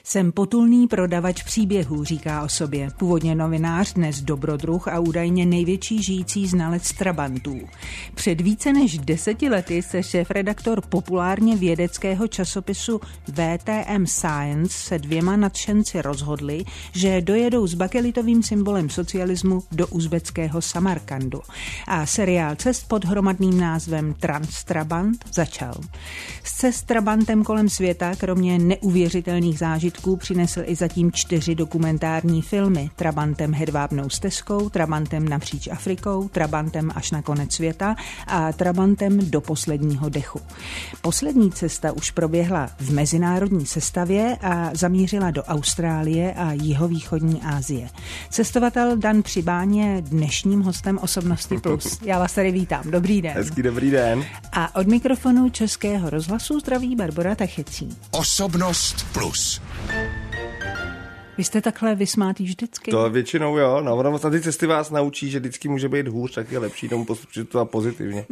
Jsem potulný prodavač příběhů, říká o sobě. Původně novinář, dnes dobrodruh a údajně největší žijící znalec trabantů. Před více než 10 lety se šéfredaktor populárně vědeckého časopisu VTM Science se 2 nadšenci rozhodli, že dojedou s bakelitovým symbolem socialismu do uzbeckého Samarkandu. A seriál cest pod hromadným názvem Transtrabant začal. Z cest trabantem kolem světa, kromě neuvěřitelných zážitků, přinesl i zatím 4 dokumentární filmy. Trabantem hedvábnou stezkou, Trabantem napříč Afrikou, Trabantem až na konec světa a Trabantem do posledního dechu. Poslední cesta už proběhla v mezinárodní sestavě a zamířila do Austrálie a jihovýchodní Asie. Cestovatel Dan Přibáň je dnešním hostem Osobnosti Plus. Já vás tady vítám. Dobrý den. Hezký dobrý den. A od mikrofonu Českého rozhlasu zdraví Barbora Tachecí. Osobnost Plus. Vy jste takhle vysmátý vždycky? To většinou jo, no, ty cesty vás naučí, že vždycky může být hůř, tak je lepší tomu postupovat pozitivně.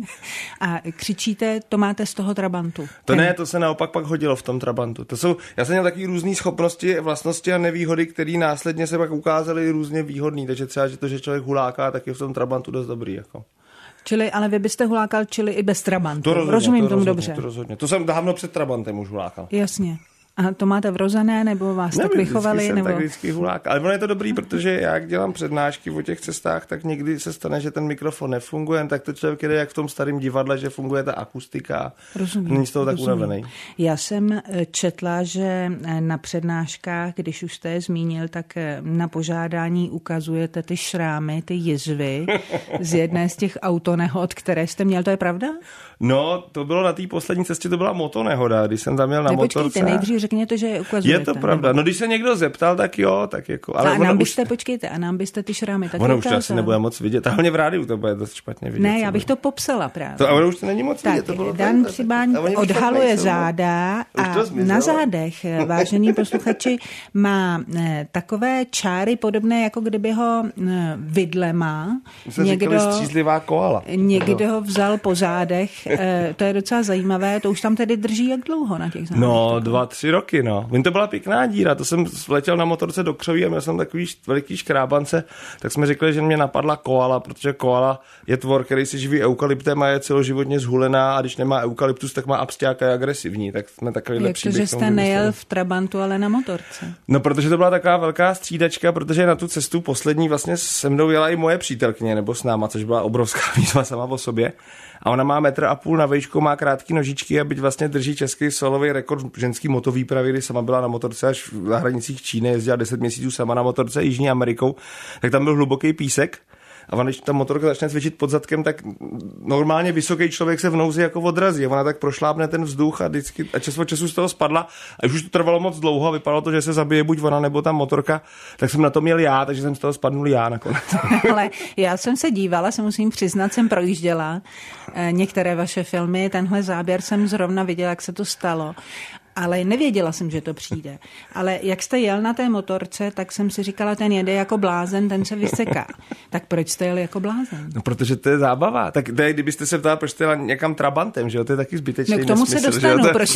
A křičíte, to máte z toho trabantu? To se naopak pak hodilo v tom trabantu. Já jsem měl taky různé schopnosti, vlastnosti a nevýhody, které následně se pak ukázaly různě výhodný, takže třeba, že člověk huláká, tak je v tom trabantu dost dobrý. Jako. Ale vy byste hulákal čili i bez trabantu. Rozumím tomu dobře. To rozhodně. To jsem dávno před trabantem už hulákal. Jasně. A to máte vrozené, nebo vás tak vychovali? Nevím, tak vždycky hulák. Ale ono je to dobrý, protože já, jak dělám přednášky o těch cestách, tak někdy se stane, že ten mikrofon nefunguje, tak to člověk jde jak v tom starém divadle, že funguje ta akustika. Rozumím. Není z toho tak unavený. Já jsem četla, že na přednáškách, když už jste je zmínil, tak na požádání ukazujete ty šrámy, ty jizvy z jedné z těch autonehod, které jste měl. To je pravda? No, to bylo na té poslední cestě, to byla motonehoda, když jsem tam měl na motorce. Nejdřív řekněte, že je ukazujete. Je to pravda. Nebo... No, když se někdo zeptal, tak jo, tak jako. Ale a nám byste ty šrámy taky ukázal. Ono už to asi nebude moc vidět. A hlavně v rádiu to bude dost špatně vidět. Ne, já bych to popsala právě. A ono už to není moc vidět. To bylo Dan Přibáň odhaluje záda a na zádech, vážení posluchači, má takové čáry podobné, jako kdyby ho vidlema. Střízlivá koala. Někdo ho vzal po zádech. To je docela zajímavé. To už tam tedy drží jak dlouho na těch zádech? No, 2-3 roky, no. To byla pěkná díra. To jsem letěl na motorce do Křoví a měl jsem takový veliký škrábance, tak jsme řekli, že mě napadla koala, protože koala je tvor, který si živí eukalyptem a je celoživotně zhulená, a když nemá eukalyptus, tak má absťák a je agresivní. Tak jsme takový lepší. Jak to, že jste nejel v trabantu, ale na motorce? No, protože to byla taková velká střídačka, protože na tu cestu poslední vlastně se mnou jela i moje přítelkyně, nebo s náma, což byla obrovská výzva sama o sobě. A ona má 1,5 m na výšku, má krátké nožičky a byť vlastně drží český solový rekord ženský motovýpravy, kdy sama byla na motorce až na hranicích Číny, jezdila 10 měsíců sama na motorce Jižní Amerikou, tak tam byl hluboký písek. A ona, když ta motorka začne cvičit pod zadkem, tak normálně vysoký člověk se v nouzi jako odrazí. Ona tak prošlápne ten vzduch a čas od času z toho spadla. A už to trvalo moc dlouho a vypadalo to, že se zabije buď ona nebo ta motorka. Tak jsem na to měl já, takže jsem z toho spadnul já nakonec. Ale já jsem se dívala, se musím přiznat, jsem projížděla některé vaše filmy. Tenhle záběr jsem zrovna viděla, jak se to stalo. Ale nevěděla jsem, že to přijde. Ale jak jste jel na té motorce, tak jsem si říkala, ten jede jako blázen, ten se vyseká. Tak proč jste jel jako blázen? No, protože to je zábava. Tak to je, kdybyste se ptala, proč jste jel někam trabantem, že jo? To je taky zbytečný nesmysl. No, k tomu nesmysl, se dostanu, proč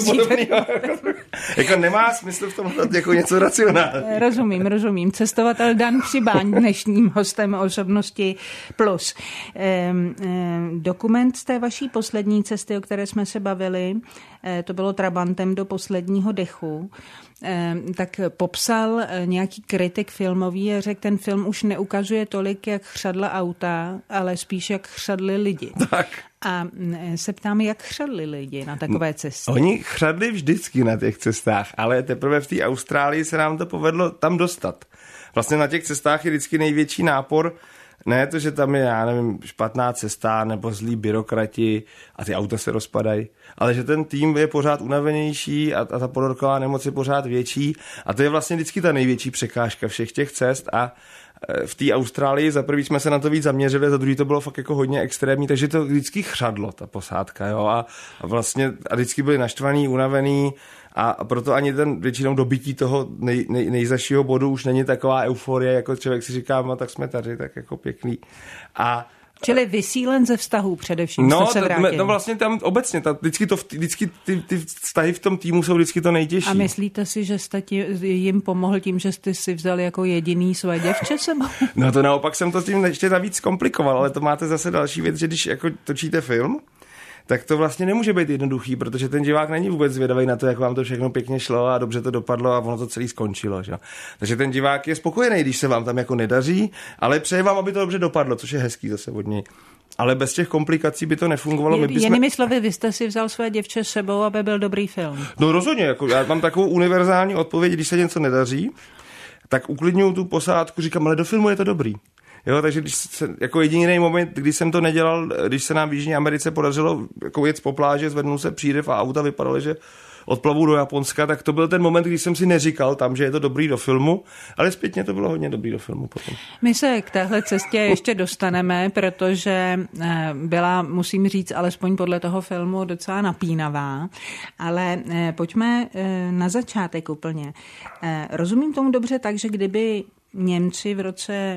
jako nemá smysl v tom jako něco racionálního. Rozumím. Cestovatel Dan Přibáň, dnešním hostem Osobnosti Plus. Dokument z té vaší poslední cesty, o které jsme se bavili, to bylo Trabantem do posledního dechu, tak popsal nějaký kritik filmový a řekl, ten film už neukazuje tolik, jak chřadla auta, ale spíš jak chřadli lidi. Tak. A se ptám, jak chřadli lidi na takové cestě? Oni chřadli vždycky na těch cestách, ale teprve v té Austrálii se nám to povedlo tam dostat. Vlastně na těch cestách je vždycky největší nápor. Ne to, že tam je, já nevím, špatná cesta nebo zlí byrokrati a ty auta se rozpadají, ale že ten tým je pořád unavenější a ta podorková nemoc je pořád větší a to je vlastně vždycky ta největší překážka všech těch cest a v té Austrálii za prvý jsme se na to víc zaměřili, za druhý to bylo fakt jako hodně extrémní, takže to vždycky chřadlo, ta posádka, jo, a vlastně a vždycky byli naštvaný, unavený a proto ani ten většinou dobytí toho nejzašího bodu už není taková euforie, jako člověk si říká, no tak jsme tady, tak jako pěkný. A Čili vysílen ze vztahů především, jste se vrátil. No vlastně tam obecně, vždycky ty vztahy v tom týmu jsou vždycky to nejtěžší. A myslíte si, že jste jim pomohl tím, že jste si vzali jako jediný své děvče sebou? No to naopak jsem to tím ještě navíc komplikoval, ale to máte zase další věc, že když jako točíte film, tak to vlastně nemůže být jednoduchý, protože ten divák není vůbec zvědavý na to, jak vám to všechno pěkně šlo a dobře to dopadlo a ono to celý skončilo. Že? Takže ten divák je spokojený, když se vám tam jako nedaří, ale přeje vám, aby to dobře dopadlo, což je hezký zase od něj. Ale bez těch komplikací by to nefungovalo. Jinými slovy, vy jste si vzal své děvče s sebou, aby byl dobrý film. No rozhodně, jako já mám takovou univerzální odpověď, když se něco nedaří, tak uklidňuju tu posádku, říkám, ale do filmu je to dobrý. Jo, takže jako jediný moment, kdy jsem to nedělal, když se nám v Jižní Americe podařilo jako jet po pláži, zvednul se přídev a auta vypadaly, že odplavu do Japonska, tak to byl ten moment, kdy jsem si neříkal tam, že je to dobrý do filmu, ale zpětně to bylo hodně dobrý do filmu potom. My se k téhle cestě ještě dostaneme, protože byla, musím říct, alespoň podle toho filmu docela napínavá, ale pojďme na začátek úplně. Rozumím tomu dobře tak, že kdyby Němci v roce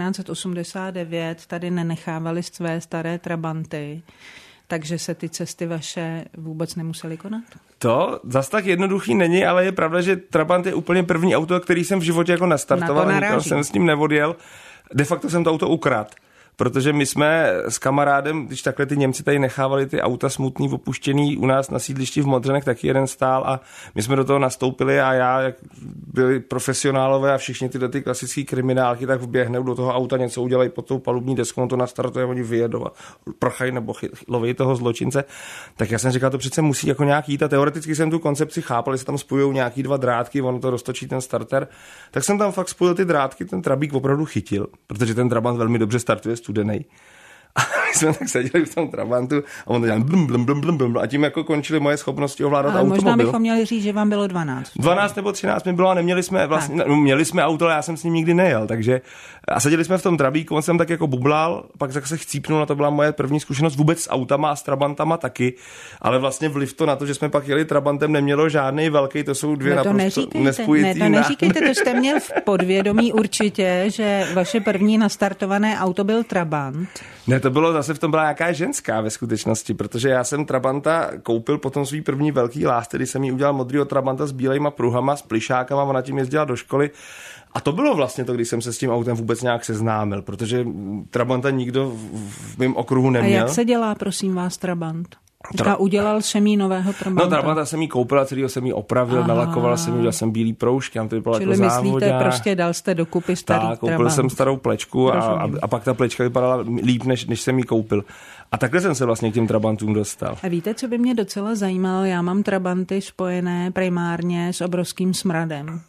1989 tady nenechávali své staré trabanty, takže se ty cesty vaše vůbec nemusely konat? To zas tak jednoduchý není, ale je pravda, že Trabant je úplně první auto, který jsem v životě jako nastartoval. Nikdo jsem s ním neodjel. De facto jsem to auto ukradl. Protože my jsme s kamarádem, když takhle ty Němci tady nechávali ty auta smutný, opuštěný, u nás na sídlišti v Modřanech taky jeden stál a my jsme do toho nastoupili a já, jak byli profesionálové a všichni tyhle ty klasický kriminálky, tak vběhnou do toho auta, něco udělají pod tou palubní deskou, on to nastartuje, oni vyjedou a prchají nebo loví toho zločince. Tak já jsem říkal, to přece musí jako nějak jít a teoreticky jsem tu koncepci chápal, že se tam spojujou nějaký dva drátky, ono to roztočí ten starter. Tak jsem tam fakt spojil ty drátky, ten Trabík opravdu chytil, protože ten Trabant velmi dobře startuje studenej. A my jsme tak seděli v tom Trabantu a on to dělal blum, blum, blum, blum, blum, a tím jako končili moje schopnosti ovládat automobil. Ale možná bychom měli říct, že vám bylo 12. 12 nebo 13 mi bylo a neměli jsme vlastně, měli jsme auto, ale já jsem s ním nikdy nejel, takže a seděli jsme v tom Trabíku, on jsem tak jako bublal, pak tak se chcípnul a to byla moje první zkušenost vůbec s autama a s Trabantama taky, ale vlastně vliv to na to, že jsme pak jeli Trabantem, nemělo žádný velký, to jsou dvě naprosto nespojící. To neříkejte, to jste měl v podvědomí určitě, že vaše první nastartované auto byl Trabant. Ne, to bylo zase v tom byla nějaká ženská ve skutečnosti, protože já jsem Trabanta koupil potom svý první velký lásce, kdy jsem jí udělal modrýho Trabanta s bílejma pruhama, s plišákama, ona tím jezdila do školy. A to bylo vlastně to, když jsem se s tím autem vůbec nějak seznámil, protože Trabanta nikdo v mém okruhu neměl. A jak se dělá, prosím vás, Trabant? Udělal jsem jí nového Trabanta. No Trabanta jsem jí koupil a celýho jsem jí opravil, nalakoval jsem jí, udělal jsem bílý proužky, tam to vypadalo jako závodák. Čili myslíte, prostě dal jste dokupy starý Trabant. Koupil jsem starou plečku a pak ta plečka vypadala líp, než jsem jí koupil. A takhle jsem se vlastně k těm Trabantům dostal. A víte, co by mě docela zajímalo? Já mám Trabanty spojené primárně s obrovským smradem.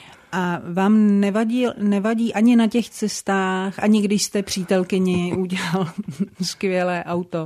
A vám nevadí ani na těch cestách, ani když jste přítelkyni udělal skvělé auto,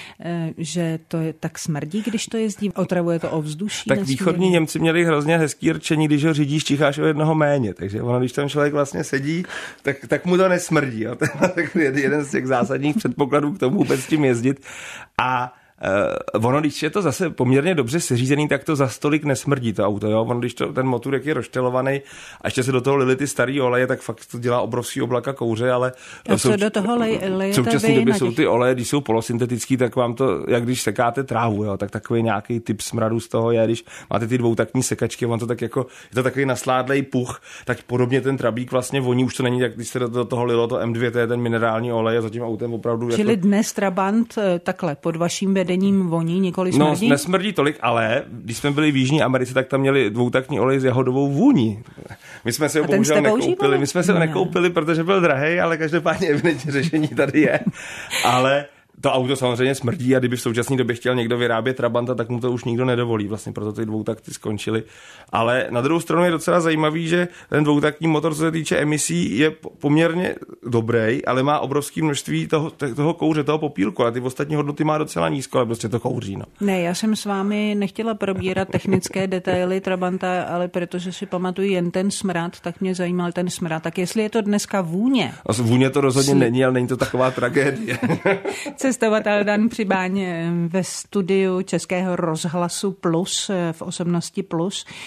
že to je tak smrdí, když to jezdí, otravuje to ovzduší? Tak východní Němci měli hrozně hezký rčení, když ho řídíš, čicháš o jednoho méně, takže ono, když tam člověk vlastně sedí, tak mu to nesmrdí. Jo? To je jeden z těch zásadních předpokladů k tomu vůbec s tím jezdit. A ono, když je to zase poměrně dobře seřízený, tak to za stolik nesmrdí to auto, jo? Ono, když ten motor je rozštelovaný a ještě se do toho lili ty starý oleje, tak fakt to dělá obrovský oblaka kouře, ale a co do toho lejete v současné době jsou ty oleje, když jsou polosyntetický, tak vám to, jak když sekáte trávu, jo? Tak takový nějaký typ smradu z toho je, když máte ty dvoutaktní sekačky, on to tak jako, je to takový nasládlej puch, tak podobně ten Trabík vlastně voní, už to není, jak když se do toho lilo to M2, to je ten minerální olej a za tím autem opravdu. Čili jako dnes Trabant takhle pod vaším vedením voní, nikoli smrdí? No, nesmrdí tolik, ale když jsme byli v Jižní Americe, tak tam měli dvoutaktní olej s jahodovou vůní. My jsme si ho bohužel nekoupili. My jsme si ho nekoupili, protože byl drahej, ale každopádně evidentně řešení tady je. Ale to auto samozřejmě smrdí a kdyby v současné době chtěl někdo vyrábět Trabanta, tak mu to už nikdo nedovolí. Vlastně proto ty dvoutakty skončily. Ale na druhou stranu je docela zajímavý, že ten dvoutaktní motor, co se týče emisí, je poměrně dobrý, ale má obrovské množství toho kouře, toho popílku, ale ty ostatní hodnoty má docela nízko, ale prostě to kouří. No. Ne, já jsem s vámi nechtěla probírat technické detaily Trabanta, ale protože si pamatuju jen ten smrad, tak mě zajímal ten smrad. Tak jestli je to dneska vůně? Vůně to rozhodně není, ale není to taková tragédie. Cestovatel Dan Přibáň ve studiu Českého rozhlasu Plus v Osobnosti Plus.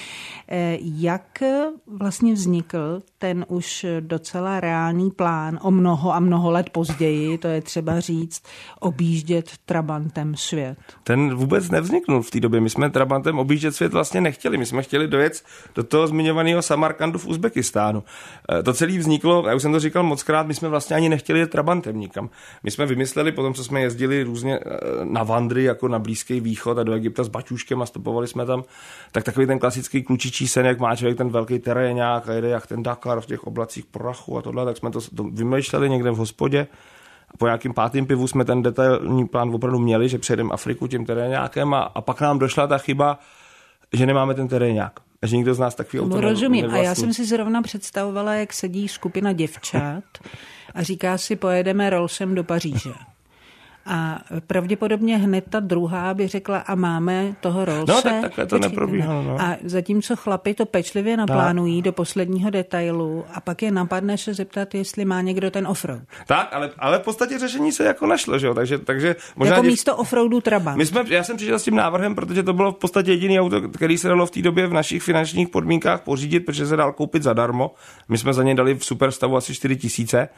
Jak vlastně vznikl ten už docela reálný plán o mnoho a mnoho let později, to je třeba říct, objíždět trabantem svět? Ten vůbec nevzniknul v té době. My jsme trabantem objíždět svět vlastně nechtěli. My jsme chtěli dojet do toho zmiňovaného Samarkandu v Uzbekistánu. To celé vzniklo, já už jsem to říkal mockrát, my jsme vlastně ani nechtěli jet trabantem nikam. My jsme vymysleli potom, co jsme jezdili různě na vandry, jako na Blízký východ a do Egypta s baťůškem a stopovali jsme tam, tak takový ten klasický klučičí sen, jak má člověk ten velký teréňák a jede jak ten Dakar v těch oblacích prachu a tohle, tak jsme to vymýšleli někde v hospodě. A po nějakým 5. pivu jsme ten detailní plán opravdu měli, že přejedeme Afriku tím teréňákem a pak nám došla ta chyba, že nemáme ten teréňák. A že nikdo z nás takový auto rozumím. A já jsem si zrovna představovala, jak sedí skupina děvčat a říká si, pojedeme Rollsem do Paříže. A pravděpodobně hned ta druhá by řekla, a máme toho Rollse. No tak takhle to neprobíhalo. No. A zatímco chlapi to pečlivě naplánují do posledního detailu a pak je napadne se zeptat, jestli má někdo ten offroad. Tak, ale v podstatě řešení se jako našlo, že jo? Takže možná jako místo offroadu Trabant. Já jsem přišel s tím návrhem, protože to bylo v podstatě jediný auto, který se dalo v té době v našich finančních podmínkách pořídit, protože se dal koupit zadarmo. My jsme za něj dali v superstavu asi 4 000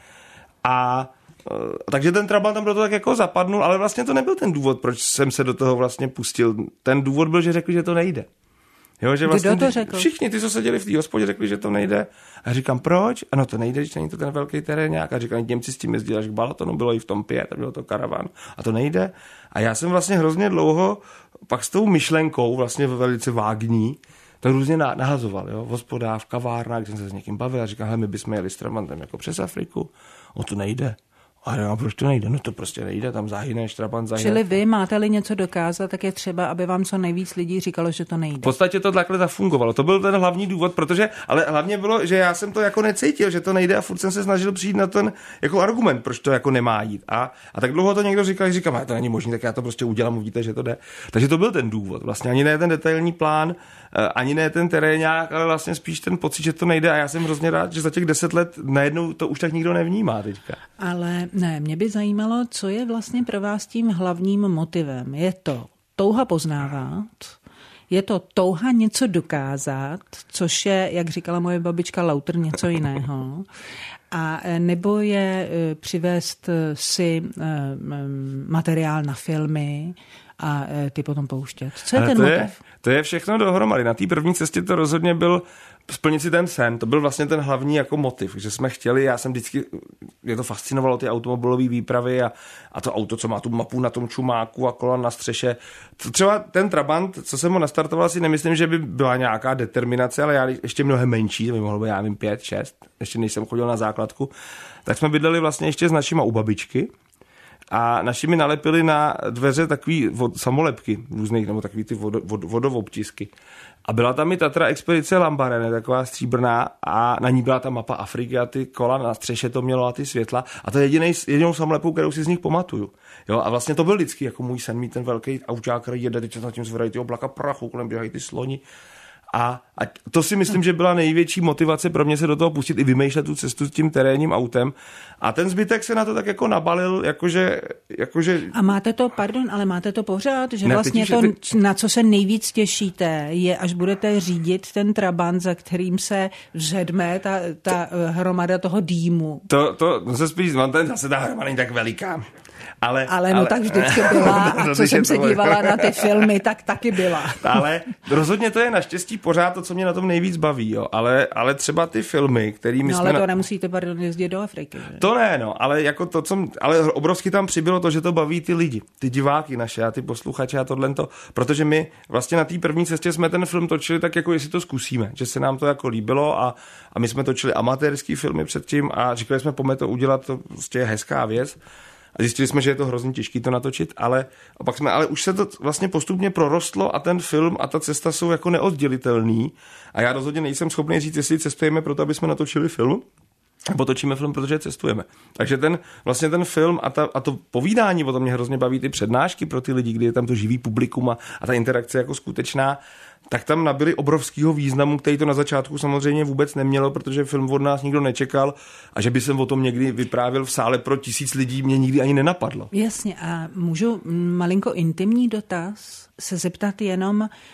takže ten Trabant tam do toho tak jako zapadnul, ale vlastně to nebyl ten důvod, proč jsem se do toho vlastně pustil. Ten důvod byl, že řekli, že to nejde. Jo, že vlastně kdo to řekl? Všichni ty, co seděli v té hospodě, řekli, že to nejde. A říkám, proč? Ano, to nejde, když není to ten velký teréňák. A říkám, Němci s tím jezdili až k Balatonu, bylo i v tom 5, bylo to karavan. A to nejde. A já jsem vlastně hrozně dlouho pak s tou myšlenkou, vlastně velice vágní, to různě nahazoval, jo, v hospodách, v kavárnách, když jsem se s někým bavil a říkal, hele, my bychom jeli s Trabantem jako přes Afriku. To nejde. A já, proč to nejde? No to prostě nejde, tam zahyneš, Trabant zahyne. Čili vy máte-li něco dokázat, tak je třeba, aby vám co nejvíc lidí říkalo, že to nejde. V podstatě to takhle zafungovalo. To byl ten hlavní důvod, ale hlavně bylo, že já jsem to jako necítil, že to nejde a furt jsem se snažil přijít na ten jako argument, proč to jako nemá jít. A tak dlouho to někdo říkal, že říkám, to není možné, tak já to prostě udělám, uvidíte, že to jde. Takže to byl ten důvod. Vlastně ani ne ten detailní plán, ani ne ten teréňák, ale vlastně spíš ten pocit, že to nejde a já jsem hrozně rád, že za těch 10 let najednou to už tak nikdo nevnímá teďka. Ale ne, mě by zajímalo, co je vlastně pro vás tím hlavním motivem. Je to touha poznávat, je to touha něco dokázat, což je, jak říkala moje babička Lauter, něco jiného, a nebo je přivést si materiál na filmy a ty potom pouštět. Co je ten motiv? To je všechno dohromady. Na té první cestě to rozhodně byl splnit si ten sen. To byl vlastně ten hlavní jako motiv, že jsme chtěli, já jsem vždycky, mě to fascinovalo, ty automobilové výpravy a to auto, co má tu mapu na tom čumáku a kola na střeše. Třeba ten Trabant, co jsem ho nastartoval, si nemyslím, že by byla nějaká determinace, ale já ještě mnohem menší, to by mohlo být, já vím, 5, 6, ještě než jsem chodil na základku, tak jsme bydleli vlastně ještě s našima u babičky. A naši mi nalepili na dveře takový samolepky různých, nebo takový ty vodovobtisky. A byla tam i Tatra Expedice Lambarene, taková stříbrná, a na ní byla ta mapa Afriky a ty kola na střeše to mělo a ty světla. A to je jedinou samolepku, kterou si z nich pamatuju. Jo, a vlastně to byl vždycky jako můj sen, mít ten velký auták, který jede, teď se nad tím zvedají ty oblaka prachu, kolem běhají ty sloni. A to si myslím, že byla největší motivace pro mě se do toho pustit i vymýšlet tu cestu s tím terénním autem. A ten zbytek se na to tak jako nabalil, jakože... A máte to pořád? Že ne, vlastně to, na co se nejvíc těšíte, je, až budete řídit ten Trabant, za kterým se vzedme ta hromada toho dýmu. To se spíš, zase ta hromada není tak veliká. Ale tak vždycky byla. A co jsem se dívala na ty filmy, tak taky byla. Ale rozhodně to je naštěstí pořád to, co mě na tom nejvíc baví. Jo. Ale třeba ty filmy, kterými jsme... ale to nemusíte jezdit do Afriky. Že? To ne, no. Ale jako to, ale obrovsky tam přibylo to, že to baví ty lidi. Ty diváky naše a ty posluchače a tohle. Protože my vlastně na té první cestě jsme ten film točili tak, jako jestli to zkusíme. Že se nám to jako líbilo a my jsme točili amatérský filmy předtím a říkali jsme, pojďme to udělat, to prostě je hezká věc. A zjistili jsme, že je to hrozně těžké to natočit, ale už se to vlastně postupně prorostlo a ten film a ta cesta jsou jako neoddělitelný. A já rozhodně nejsem schopný říct, jestli cestujeme proto, aby jsme natočili film, nebo točíme film, protože cestujeme. Takže ten film a to povídání, o tom mě hrozně baví ty přednášky pro ty lidi, kdy je tam to živý publikum a ta interakce jako skutečná, tak tam nabyly obrovského významu, který to na začátku samozřejmě vůbec nemělo, protože film od nás nikdo nečekal a že by jsem o tom někdy vyprávěl v sále pro 1000 lidí, mě nikdy ani nenapadlo. Jasně, a můžu malinko intimní dotaz se zeptat jenom,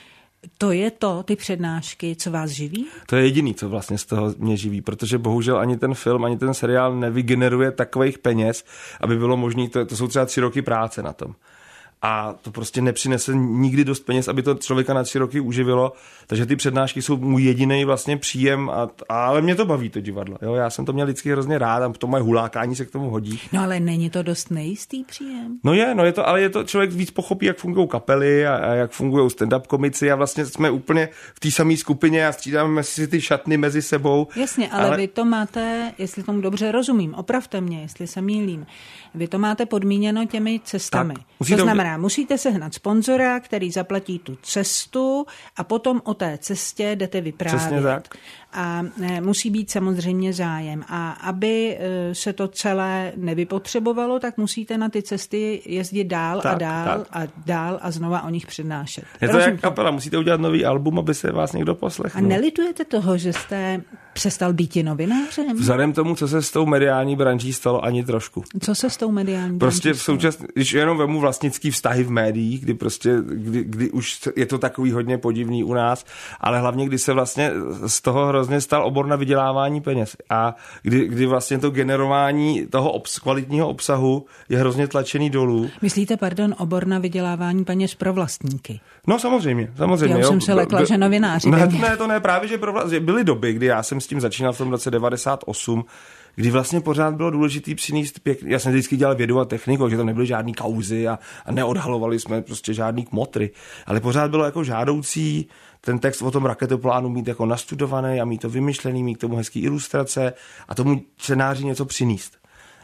To je to, ty přednášky, co vás živí? To je jediný, co vlastně z toho mě živí, protože bohužel ani ten film, ani ten seriál nevygeneruje takových peněz, aby bylo možné, to jsou třeba 3 roky práce na tom. A to prostě nepřinese nikdy dost peněz, aby to člověka na 3 roky uživilo. Takže ty přednášky jsou můj jediný vlastně příjem, ale mě to baví, to divadlo. Jo? Já jsem to měl vždycky hrozně rád, a to moje hulákání se k tomu hodí. No ale není to dost nejistý příjem? No je to, ale je to, člověk víc pochopí, jak fungují kapely a jak fungují stand-up komici, a vlastně jsme úplně v té samé skupině a střídáme si ty šatny mezi sebou. Jasně, ale vy to máte, jestli tomu dobře rozumím, opravte mě, jestli se mýlím, vy to máte podmíněno těmi cestami. To znamená, musíte sehnat sponzora, který zaplatí tu cestu, a potom o té cestě jdete vyprávět. Přesně tak. A musí být samozřejmě zájem. A aby se to celé nevypotřebovalo, tak musíte na ty cesty jezdit dál a znova o nich přednášet. Je to jak kapela, musíte udělat nový album, aby se vás někdo poslechl. A nelitujete toho, že jste přestal být novinářem? Vzhledem tomu, co se s tou mediální branží stalo, ani trošku. Co se s tou mediální branží prostě v současné, když jenom vemu vlastnický vztahy v médiích, kdy už je to takový hodně podivný u nás, ale hlavně, kdy se vlastně z toho hrozně stal obor na vydělávání peněz a kdy vlastně to generování toho kvalitního obsahu je hrozně tlačený dolů. Myslíte, obor na vydělávání peněz pro vlastníky? No samozřejmě. Já už jsem se lekla, že novináři. Ne, to ne, právě, že byly doby, kdy já jsem s tím začínal v tom roce 98, kdy vlastně pořád bylo důležitý přinést pěkný. Já jsem vždycky dělal vědu a techniku, že tam nebyly žádný kauzy a neodhalovali jsme prostě žádný kmotry, ale pořád bylo jako žádoucí ten text o tom raketoplánu mít jako nastudovaný a mít to vymyšlený, mít k tomu hezký ilustrace a tomu čtenáři něco přinést.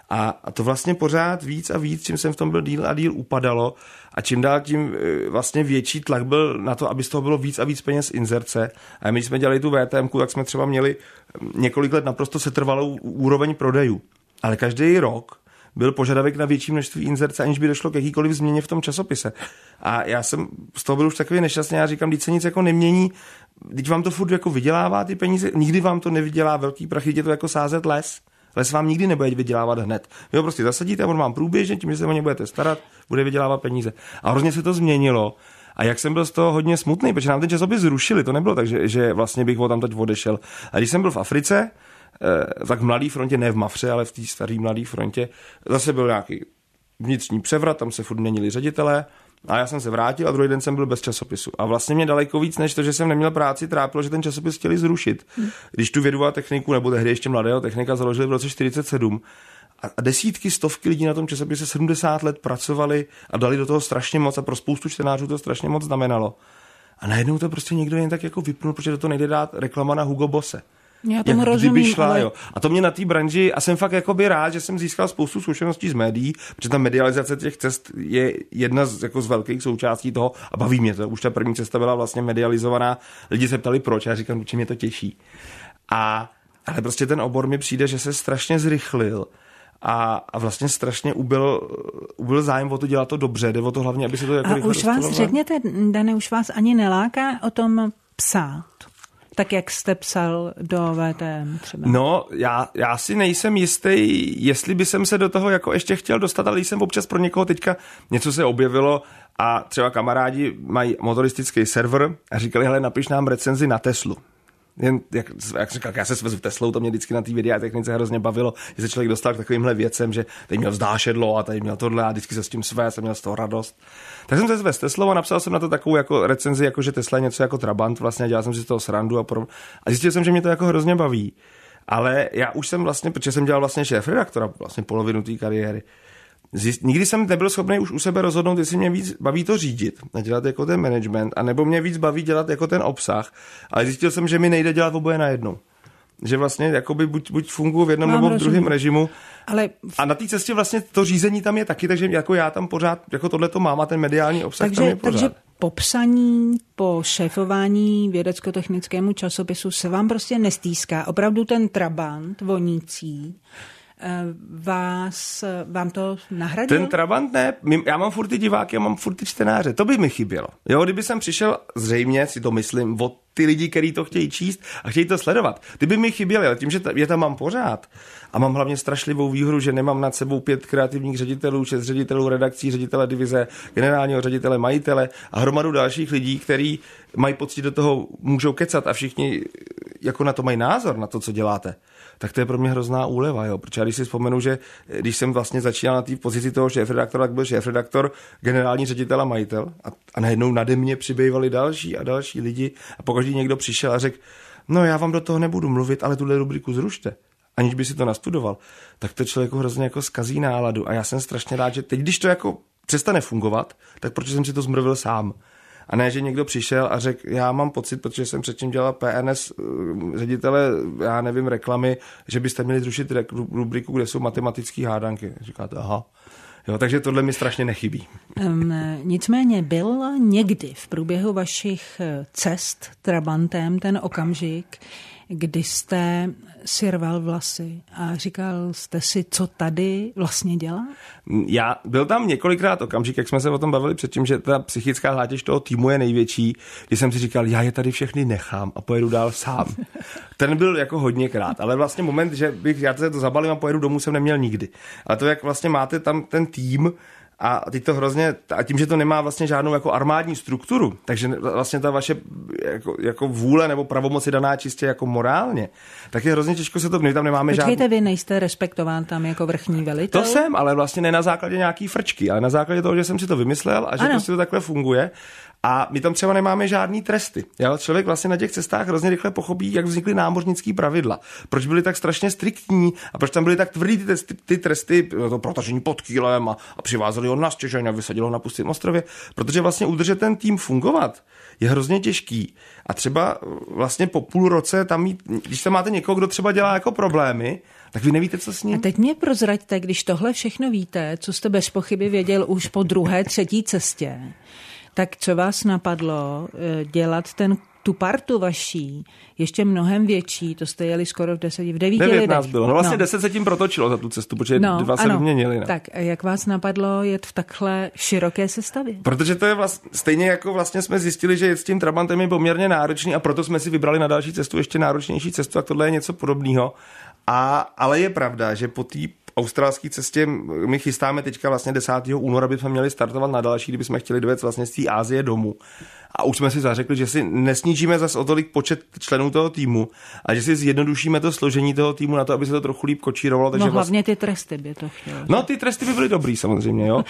A to vlastně pořád víc a víc, čím jsem v tom byl díl a díl upadalo, a čím dál tím vlastně větší tlak byl na to, aby z toho bylo víc a víc peněz inzerce. A my jsme dělali tu VTMku, tak jsme třeba měli několik let naprosto setrvalou úroveň prodejů. Ale každý rok byl požadavek na větší množství inzerce, aniž by došlo k jakýkoliv změně v tom časopise. A já jsem z toho byl už takový nešťastný, já říkám, když se nic jako nemění, když vám to furt jako vydělává ty peníze, nikdy vám to nevydělá velký prachy, je to jako sázet les. Les vám nikdy nebude vydělávat hned. Vy ho prostě zasadíte a on vám průběžně, tím, že se o ně budete starat, bude vydělávat peníze. A hrozně se to změnilo. A jak jsem byl z toho hodně smutný, protože nám ten časopis zrušili, to nebylo tak, že vlastně bych ho tam teď odešel. A když jsem byl v Africe, tak v Mladé frontě, ne v Mafře, ale v té staré Mladé frontě, zase byl nějaký vnitřní převrat, tam se furt měnili ředitelé. A já jsem se vrátil a druhý den jsem byl bez časopisu. A vlastně mě daleko víc, než to, že jsem neměl práci, trápilo, že ten časopis chtěli zrušit. Když tu vědu a techniku, nebo tehdy ještě Mladého technika, založili v roce 1947, a desítky, stovky lidí na tom časopise 70 let pracovali a dali do toho strašně moc a pro spoustu čtenářů to strašně moc znamenalo. A najednou to prostě někdo jen tak jako vypnul, protože do toho nejde dát reklama na Hugo Bosse. Já tomu rozumím, šla, ale... jo. A to mě na té branži, a jsem fakt jakoby rád, že jsem získal spoustu zkušeností z médií, protože ta medializace těch cest je jedna z velkých součástí toho a baví mě to. Už ta první cesta byla vlastně medializovaná, lidi se ptali proč, já říkám, čím mě to těší. Ale prostě ten obor mi přijde, že se strašně zrychlil a vlastně strašně ubyl zájem o to dělat to dobře, jde o to hlavně, aby se to jako rychle už vás řekněte, Dane, už vás ani neláká o tom psát? Tak jak jste psal do VTM třeba? No, já si nejsem jistý, jestli by jsem se do toho jako ještě chtěl dostat, ale jsem občas pro někoho teďka něco se objevilo a třeba kamarádi mají motoristický server a říkali, hele, napiš nám recenzi na Teslu. Jen, jak říkal, já se svezu Teslou, to mě vždycky na té videotechnice hrozně bavilo, že se člověk dostal k takovýmhle věcem, že tady měl vzdášedlo a tady měl tohle a vždycky se s tím svést a měl z toho radost. Tak jsem se svést Teslou a napsal jsem na to takovou jako recenzi, jako že Tesla je něco jako Trabant, vlastně dělal jsem si z toho srandu a zjistil jsem, že mě to jako hrozně baví. Ale já už jsem vlastně, protože jsem dělal vlastně šéfredaktora vlastně polovinu té kariéry, nikdy jsem nebyl schopný už u sebe rozhodnout, jestli mě víc baví to řídit a dělat jako ten management, anebo mě víc baví dělat jako ten obsah. Ale zjistil jsem, že mi nejde dělat oboje najednou. Že vlastně jakoby buď funguji v jednom nebo v druhém režimu. A na té cestě vlastně to řízení tam je taky, takže jako já tam pořád jako tohleto mám a ten mediální obsah tam je pořád. Takže po psaní, po šéfování vědecko-technickému časopisu se vám prostě nestýská. Opravdu ten Trabant vonící vám to nahradil? Ten Trabant ne, já mám furt ty diváky, já mám furt ty čtenáře, to by mi chybělo. Jo, kdyby jsem přišel, zřejmě si to myslím, od ty lidi, kteří to chtějí číst a chtějí to sledovat. Ty by mi chyběly, ale tím, že je tam mám pořád a mám hlavně strašlivou výhodu, že nemám nad sebou 5 kreativních ředitelů, 6 ředitelů redakcí, ředitele divize, generálního ředitele, majitele a hromadu dalších lidí, kteří mají pocit, do toho můžou kecat a všichni jako na to mají názor, na to, co děláte, tak to je pro mě hrozná úleva, jo. Protože já když si vzpomenu, že když jsem vlastně začínal na té pozici toho šéfredaktora, tak byl šéfredaktor, generální ředitel a majitel a najednou nade mě přibývali další a další lidi a pokaždý někdo přišel a řekl, no já vám do toho nebudu mluvit, ale tuhle rubriku zrušte, aniž by si to nastudoval, tak to člověku hrozně jako zkazí náladu a já jsem strašně rád, že teď, když to jako přestane fungovat, tak proč jsem si to zmrvil sám. A ne, že někdo přišel a řekl, já mám pocit, protože jsem předtím dělal PNS ředitele, já nevím, reklamy, že byste měli zrušit rubriku, kde jsou matematické hádanky. Říkáte, aha. Jo, takže tohle mi strašně nechybí. Nicméně byl někdy v průběhu vašich cest Trabantem ten okamžik, kdy jste si rval vlasy a říkal jste si, co tady vlastně dělá? Byl tam několikrát okamžik, jak jsme se o tom bavili předtím, že ta psychická zátěž toho týmu je největší, kdy jsem si říkal, já je tady všechny nechám a pojedu dál sám. Ten byl jako hodněkrát, ale vlastně moment, že já se to zabalím a pojedu domů, jsem neměl nikdy. Ale to, jak vlastně máte tam ten tým, a teď to hrozně, a tím, že to nemá vlastně žádnou jako armádní strukturu, takže vlastně ta vaše jako vůle nebo pravomoc je daná čistě jako morálně, tak je hrozně těžko se to, my tam nemáme žádný. Počkejte, vy nejste respektován tam jako vrchní velitel? To jsem, ale vlastně ne na základě nějaký frčky, ale na základě toho, že jsem si to vymyslel a že prostě to takhle funguje. A my tam třeba nemáme žádný tresty. Jo? Člověk vlastně na těch cestách hrozně rychle pochopí, jak vznikly námořnický pravidla. Proč byly tak strašně striktní a proč tam byly tak tvrdý ty tresty, to protažení pod kýlem a přivázeli ho na Stěžeň a vysadilo ho na pustém ostrově. Protože vlastně udržet ten tým fungovat je hrozně těžký. A třeba vlastně po půl roce tam mít, když tam máte někoho, kdo třeba dělá jako problémy, tak vy nevíte, co s ním. A teď mě prozraďte, když tohle všechno víte, co jste bez pochyby věděl už po 2., 3. cestě, tak co vás napadlo dělat tu partu vaší ještě mnohem větší, to jste jeli skoro v 9 lidech. nás bylo. No vlastně 10 se tím protočilo za tu cestu, protože 2 se vyměnili. No. Tak jak vás napadlo jet v takhle široké sestavě? Protože to je vlastně stejně jako vlastně jsme zjistili, že jet s tím Trabantem je poměrně náročný a proto jsme si vybrali na další cestu ještě náročnější cestu a tohle je něco podobného. Ale je pravda, že po té australské cestě my chystáme teďka vlastně 10. února, bychom měli startovat na další, kdybychom chtěli dojet vlastně z té Asie domů. A už jsme si zařekli, že si nesnížíme zas o tolik počet členů toho týmu a že si zjednodušíme to složení toho týmu na to, aby se to trochu líp kočírovalo. Takže hlavně ty tresty by to chtělo. No ty tresty by byly dobrý samozřejmě, jo.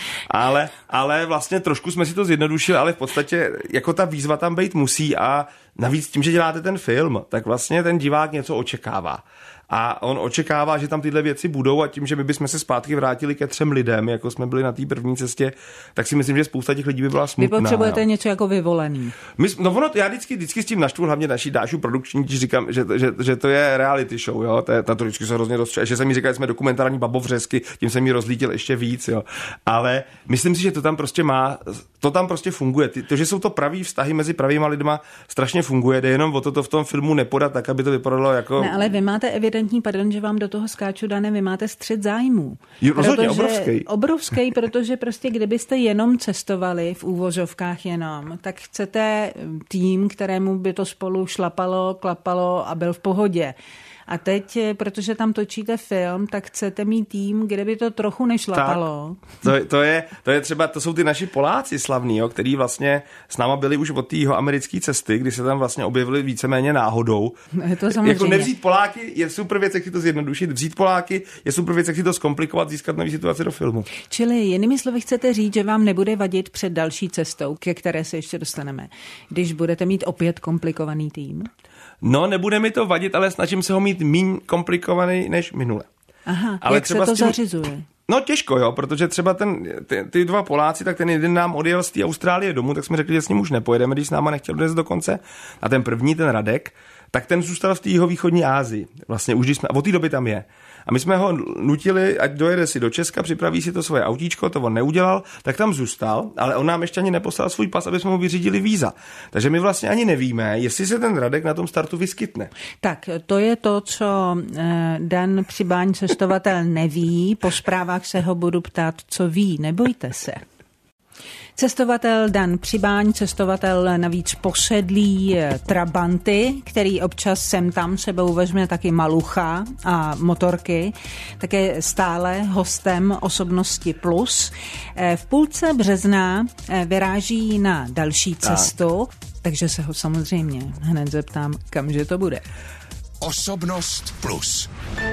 Ale vlastně trošku jsme si to zjednodušili, ale v podstatě jako ta výzva tam být musí a navíc tím, že děláte ten film, tak vlastně ten divák něco očekává. A on očekává, že tam tyhle věci budou a tím, že my bychom se zpátky vrátili ke 3 lidem, jako jsme byli na té první cestě, tak si myslím, že spousta těch lidí by byla smutná. Vy potřebujete něco jako vyvolený. Já vždycky s tím naštvu hlavně naší Dášu produkční, když říkám, že to je reality show, jo. Ta to vždycky se hrozně rozčuje. Že jsem mi říkal, že jsme dokumentární babovřesky, tím jsem mi rozlítil ještě víc, jo. Ale myslím si, že to tam prostě funguje. To, že jsou to pravý vztahy mezi pravýma lidma, strašně funguje. Jde jenom o to v tom filmu nepodat tak, aby to vypadalo jako. Ne, ale vy máte pardon, že vám do toho skáču, Dane, vy máte střet zájmů. Rozhodně, obrovský, protože prostě kdybyste jenom cestovali v úvozovkách jenom, tak chcete tým, kterému by to spolu šlapalo, klapalo a byl v pohodě. A teď, protože tam točíte film, tak chcete mít tým, kde by to trochu nešlapalo. To jsou ty naši Poláci slavní, jo, který vlastně s náma byli už od té americké cesty, kdy se tam vlastně objevili víceméně náhodou. To samozřejmě. Jako nevzít Poláky je super věc, jak si to zjednodušit, vzít Poláky je super věc, jak si to zkomplikovat, získat nový situaci do filmu. Čili jinými slovy chcete říct, že vám nebude vadit před další cestou, ke které se ještě dostaneme, když budete mít opět komplikovaný tým? No, nebude mi to vadit, ale snažím se ho mít méně komplikovaný než minule. Aha, ale jak se to zařizuje? No těžko, jo, protože třeba ty 2 Poláci, tak ten jeden nám odjel z té Austrálie domů, tak jsme řekli, že s ním už nepojedeme, když s náma nechtěl dojít do konce. A ten první, ten Radek, tak ten zůstal v té jihovýchodní Asii. Vlastně už a od té doby tam je. A my jsme ho nutili, ať dojede si do Česka, připraví si to svoje autíčko, to on neudělal, tak tam zůstal, ale on nám ještě ani neposlal svůj pas, aby jsme mu vyřídili víza. Takže my vlastně ani nevíme, jestli se ten Radek na tom startu vyskytne. Tak, to je to, co Dan Přibáň, cestovatel, neví. Po zprávách se ho budu ptát, co ví, nebojte se. Cestovatel Dan Přibáň, cestovatel navíc posedlý trabanty, který občas sem tam sebou vezme taky malucha a motorky, také stále hostem Osobnosti Plus. V půlce března vyráží na další cestu, takže se ho samozřejmě hned zeptám, kamže to bude. Osobnost Plus.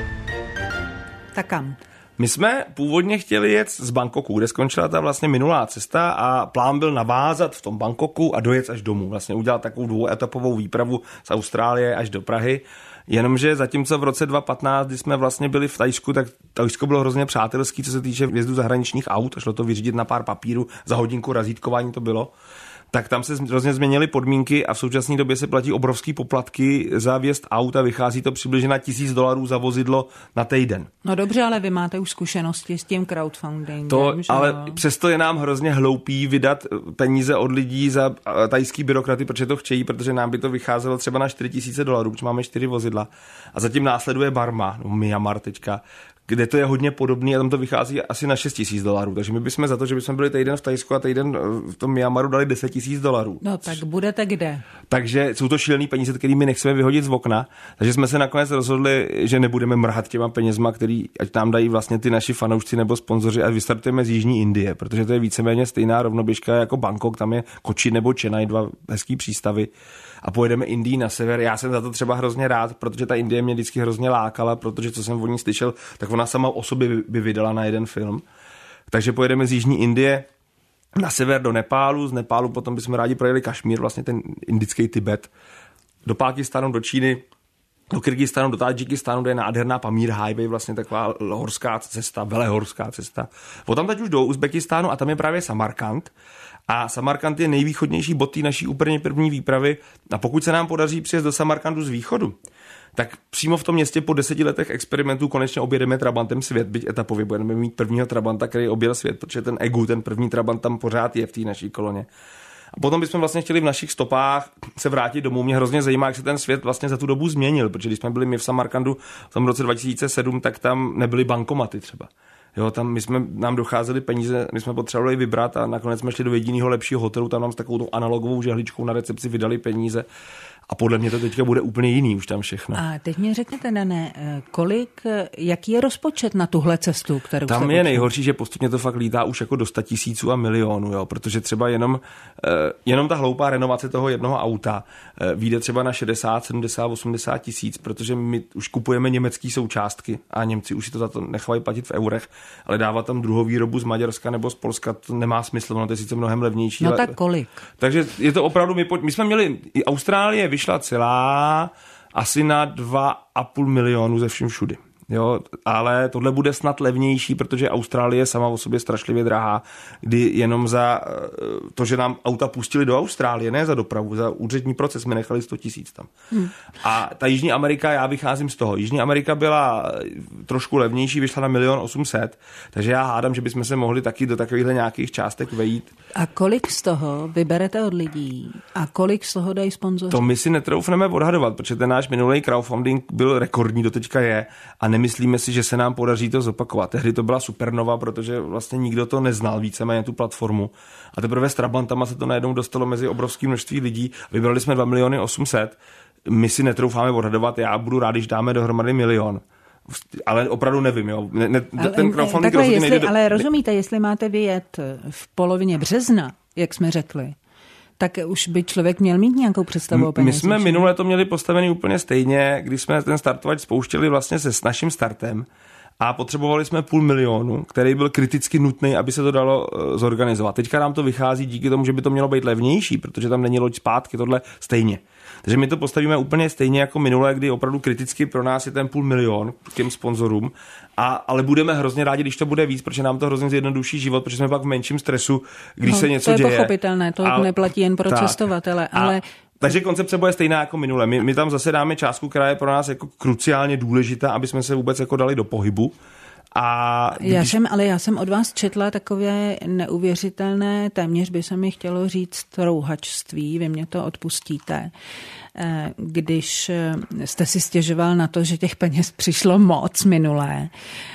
Tak kam? My jsme původně chtěli jet z Bangkoku, kde skončila ta vlastně minulá cesta a plán byl navázat v tom Bangkoku a dojet až domů. Vlastně udělat takovou dvouetapovou výpravu z Austrálie až do Prahy. Jenomže zatímco v roce 2015, kdy jsme vlastně byli v Thajsku, tak Thajsko bylo hrozně přátelský, co se týče vjezdu zahraničních aut, a šlo to vyřídit na pár papírů, za hodinku razítkování to bylo. Tak tam se hrozně změnily podmínky a v současné době se platí obrovský poplatky za vjezd aut a vychází to přibližně na $1000 za vozidlo na týden. No dobře, ale vy máte už zkušenosti s tím crowdfundingem. Ale přesto je nám hrozně hloupý vydat peníze od lidí za thajský byrokraty, protože to chtějí, protože nám by to vycházelo třeba na $4000, protože máme 4 vozidla. A zatím následuje Barma, no Myanmar teďka, kde to je hodně podobný a tam to vychází asi na $6000. Takže my bychom za to, že bychom byli týden v Thajsku a týden v tom Myanmaru dali $10,000. No tak budete kde? Takže jsou to šílený peníze, které my nechceme vyhodit z okna. Takže jsme se nakonec rozhodli, že nebudeme mrhat těma penězma, který ať nám dají vlastně ty naši fanoušci nebo sponzoři a vystartujeme z Jižní Indie, protože to je víceméně stejná rovnoběžka jako Bangkok, tam je Koči nebo Chennai, 2 hezký přístavy. A pojedeme Indii na sever. Já jsem za to třeba hrozně rád, protože ta Indie mě vždycky hrozně lákala, protože co jsem o ní slyšel, tak ona sama o sobě by vydala na jeden film. Takže pojedeme z Jižní Indie na sever do Nepálu, z Nepálu potom bychom rádi projeli Kašmír, vlastně ten indický Tibet, do Pákistánu, do Číny, do Kyrgyzstánu, do Tadžikistánu, kde je nádherná Pamír Highway, vlastně taková horská cesta, velehorská cesta. Potom teď už do Uzbekistánu a tam je právě Samarkand. A Samarkand je nejvýchodnější bod té naší úplně první výpravy a pokud se nám podaří přijet do Samarkandu z východu, tak přímo v tom městě po 10 letech experimentů konečně objedeme Trabantem svět, byť etapově budeme mít prvního Trabanta, který objel svět, protože ten Egu, ten první Trabant tam pořád je v té naší koloně. A potom bychom vlastně chtěli v našich stopách se vrátit domů. Mě hrozně zajímá, jak se ten svět vlastně za tu dobu změnil, protože když jsme byli my v Samarkandu v tom roce 2007, tak tam nebyly bankomaty třeba. Jo, tam nám docházely peníze, my jsme potřebovali vybrat a nakonec jsme šli do jediného lepšího hotelu, tam nám s takovou analogovou žehličkou na recepci vydali peníze. A podle mě to teďka bude úplně jiný už tam všechno. A teď mě řekněte, Dané, jaký je rozpočet na tuhle cestu, kterou tam je nejhorší, že postupně to fakt lítá už jako do 100 000 a milionů, jo, protože třeba jenom ta hloupá renovace toho jednoho auta vyjde třeba na 60, 70, 80 tisíc, protože my už kupujeme německé součástky a Němci už si to za to nechovají platit v eurech, ale dávat tam druhou výrobu z Maďarska nebo z Polska, to nemá smysl, ono to je sice mnohem levnější. No tak kolik? Takže je to opravdu, my jsme měli, i Austrálie vyšla celá asi na 2,5 milionu ze vším všudy. Jo, ale tohle bude snad levnější, protože Austrálie je sama o sobě strašlivě drahá, kdy jenom za to, že nám auta pustili do Austrálie, ne za dopravu, za úřední proces jsme nechali 100 000 tam. A ta Jižní Amerika, já vycházím z toho. Jižní Amerika byla trošku levnější, vyšla na 1 800 000, takže já hádám, že bychom se mohli taky do takovýchhle nějakých částek vejít. A kolik z toho vyberete od lidí a kolik z toho dají sponzoři? To my si netroufneme odhadovat, protože ten náš minulý crowdfunding byl rekordní, doteďka je, a nemyslíme si, že se nám podaří to zopakovat. Tehdy to byla supernova, protože vlastně nikdo to neznal víceméně tu platformu. A teprve s Trabantama se to najednou dostalo mezi obrovské množství lidí. Vybrali jsme 2 800 000. My si netroufáme odhadovat, já budu rád, když dáme dohromady 1 000 000. Ale opravdu nevím, jo. Ten crowdfunding rozhodně nejde ale rozumíte, jestli máte vyjet v polovině března, jak jsme řekli, tak už by člověk měl mít nějakou představu o penězích. My jsme minule to měli postavený úplně stejně, když jsme ten startovač spouštěli vlastně s naším startem a potřebovali jsme 500 000, který byl kriticky nutný, aby se to dalo zorganizovat. Teďka nám to vychází díky tomu, že by to mělo být levnější, protože tam není loď zpátky, tohle stejně. Takže my to postavíme úplně stejně jako minule, kdy opravdu kriticky pro nás je ten 500 000 těm sponzorům, ale budeme hrozně rádi, když to bude víc, protože nám to hrozně zjednoduší život, protože jsme pak v menším stresu, když se něco děje. To je pochopitelné, to neplatí jen pro cestovatele, ale... Takže koncepce bude stejná jako minule. My tam zase dáme částku, která je pro nás jako kruciálně důležitá, aby jsme se vůbec jako dali do pohybu. Já jsem od vás četla takové neuvěřitelné, téměř by se mi chtělo říct rouhačství, vy mě to odpustíte. když jste si stěžoval na to, že těch peněz přišlo moc minulé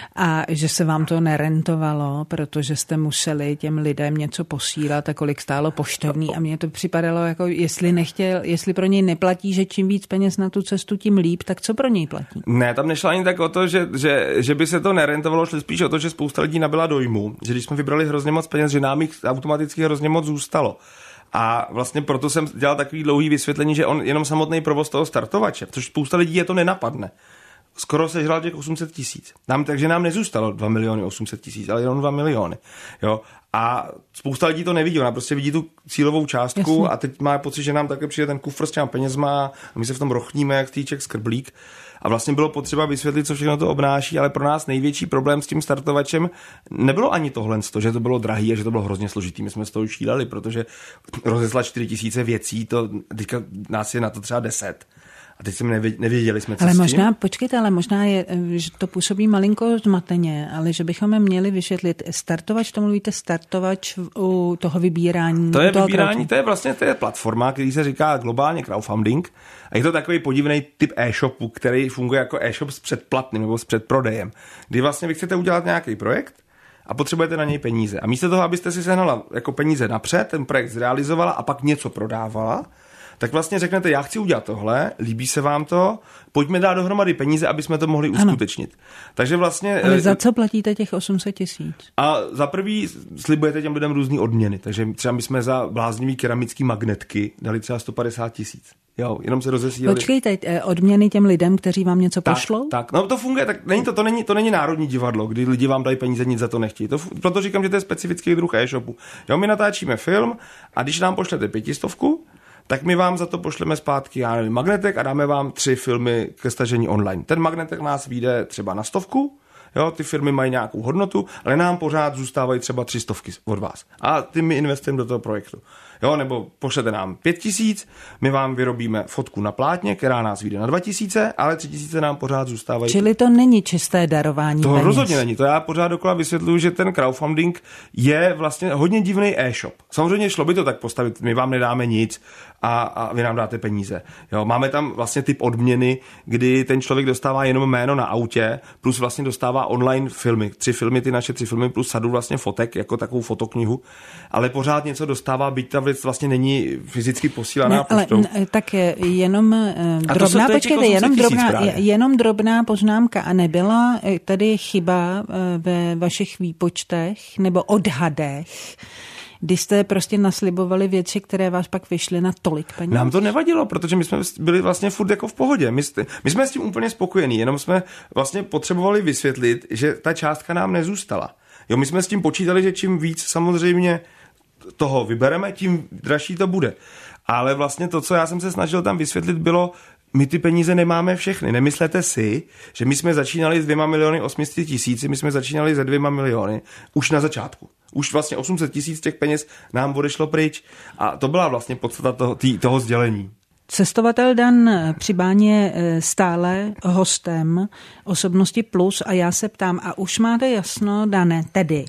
a že se vám to nerentovalo, protože jste museli těm lidem něco posílat a kolik stálo poštovní a mně to připadalo jako, jestli pro něj neplatí, že čím víc peněz na tu cestu, tím líp, tak co pro něj platí? Ne, tam nešlo ani tak o to, že by se to nerentovalo, šlo spíš o to, že spousta lidí nabyla dojmu, že když jsme vybrali hrozně moc peněz, že nám jich automaticky hrozně moc zůstalo. A vlastně proto jsem dělal takový dlouhý vysvětlení, že on jenom samotný provoz toho startovače, což spousta lidí je to nenapadne. Skoro sežral těch 800 000. Takže nám nezůstalo 2 800 000, ale jenom 2 miliony. Jo? A spousta lidí to nevidí, ona prostě vidí tu cílovou částku. Jasně. A teď má pocit, že nám také přijde ten kufr s těma penězma a my se v tom rochníme jak týček skrblík. A vlastně bylo potřeba vysvětlit, co všechno to obnáší, ale pro nás největší problém s tím startovačem nebylo ani tohle, že to bylo drahý a že to bylo hrozně složitý. My jsme z toho šíleli, protože rozeslat 4 000 věcí, to teďka nás je na to třeba 10. A teď jsme nevěděli jsme, co ale s možná, tím. počkejte, ale možná je, že to působí malinko zmateně, ale že bychom měli vysvětlit startovač, to mluvíte startovač u toho vybírání. To je vybírání, to je platforma, který se říká globálně crowdfunding a je to takový podivný typ e-shopu, který funguje jako e-shop s předplatným nebo s předprodejem, kdy vlastně vy chcete udělat nějaký projekt a potřebujete na něj peníze. A místo toho, abyste si sehnala jako peníze napřed, ten projekt zrealizovala a pak něco prodávala, tak vlastně řeknete, já chci udělat tohle, líbí se vám to, pojďme dát dohromady peníze, aby jsme to mohli uskutečnit. Ano. Takže vlastně... Ale za co platíte těch 800 000? A za prvý slibujete těm lidem různý odměny, takže třeba my jsme za bláznivý keramický magnetky dali třeba 150 000. Jo, jenom se rozesílali. Počkejte, odměny těm lidem, kteří vám něco pošlou? Tak, no to funguje, tak to není národní divadlo, kdy lidi vám dají peníze, nic za to nechtějí. Proto říkám, že to je specifický druh e-shopu. Jo, my natáčíme film a když nám pošlete 500, tak my vám za to pošleme zpátky, já nevím, magnetek a dáme vám 3 filmy ke stažení online. Ten magnetek nás vyjde třeba na 100, jo, ty firmy mají nějakou hodnotu, ale nám pořád zůstávají třeba 300 od vás. A ty my investujeme do toho projektu. Jo, nebo pošlete nám 5 000, my vám vyrobíme fotku na plátně, která nás vyjde na 2 000, ale 3 000 nám pořád zůstávají. Čili to není čisté darování to peněz. Rozhodně není. To já pořád dokola vysvětluju, že ten crowdfunding je vlastně hodně divný e-shop. Samozřejmě šlo by to tak postavit, my vám nedáme nic a vy nám dáte peníze. Jo, máme tam vlastně typ odměny, kdy ten člověk dostává jenom jméno na autě, plus vlastně dostává online filmy. 3 filmy, ty naše 3 filmy, plus sadu vlastně fotek, jako takovou fotoknihu, ale pořád něco dostává, byť ta věc vlastně není fyzicky posílaná poštou. Ale tak jenom drobná, počkejte, jenom drobná poznámka a nebyla tady chyba ve vašich výpočtech nebo odhadech, když jste prostě naslibovali věci, které vás pak vyšly na tolik peněz? Nám to nevadilo, protože my jsme byli vlastně furt jako v pohodě. My jsme s tím úplně spokojení, jenom jsme vlastně potřebovali vysvětlit, že ta částka nám nezůstala. Jo, my jsme s tím počítali, že čím víc samozřejmě toho vybereme, tím dražší to bude. Ale vlastně to, co já jsem se snažil tam vysvětlit, bylo, my ty peníze nemáme všechny. Nemyslete si, že my jsme začínali s 2 800 000, my jsme začínali se 2 miliony už na začátku. Už vlastně 800 000 těch peněz nám odešlo pryč. A to byla vlastně podstata toho sdělení. Cestovatel Dan Přibáň je stále hostem Osobnosti Plus a já se ptám, a už máte jasno, Dane, tedy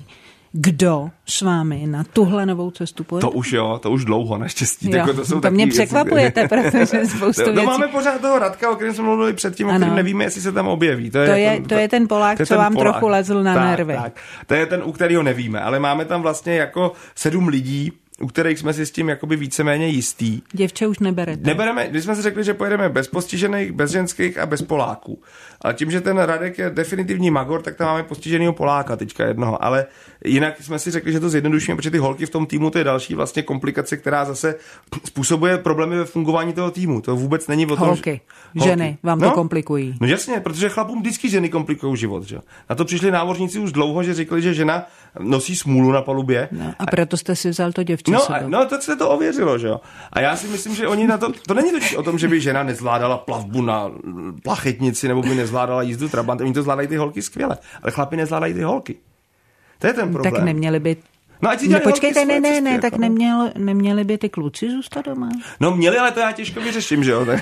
kdo s vámi na tuhle novou cestu pojede? To už dlouho, naštěstí. To mě překvapujete, protože spoustu věcí. Máme pořád toho Radka, o kterém jsme mluvili předtím, o kterém nevíme, jestli se tam objeví. To je ten Polák, co vám trochu lezl na nervy. Tak. To je ten, u kterého nevíme, ale máme tam vlastně jako 7 lidí, u kterých jsme si s tím jakoby víceméně jistý. Děvče už neberete. Nebereme, když jsme si řekli, že pojedeme bez postižených, bez ženských a bez Poláků. Ale tím, že ten Radek je definitivní magor, tak tam máme postiženýho Poláka teďka jednoho. Ale jinak jsme si řekli, že to zjednodušíme, protože ty holky v tom týmu, to je další vlastně komplikace, která zase způsobuje problémy ve fungování toho týmu. To vůbec není o tom, holky. Ženy vám to komplikují. No jasně, protože chlapům vždycky ženy komplikují život. Že? Na to přišli námořníci už dlouho, že řekli, že žena nosí smůlu na palubě. No, a proto jste si vzal to děvče. No, to se to ověřilo, že jo. A já si myslím, že oni na to není totiž o tom, že by žena nezvládala plavbu na plachetnici nebo by nezvládala jízdu trabantem. Oni to zvládají ty holky skvěle, ale chlapi nezvládají ty holky. To je ten problém. Tak neměli by... No, počkejte, ne, tak neměli by ty kluci zůstat doma? No měli, ale to já těžko vyřeším, že jo.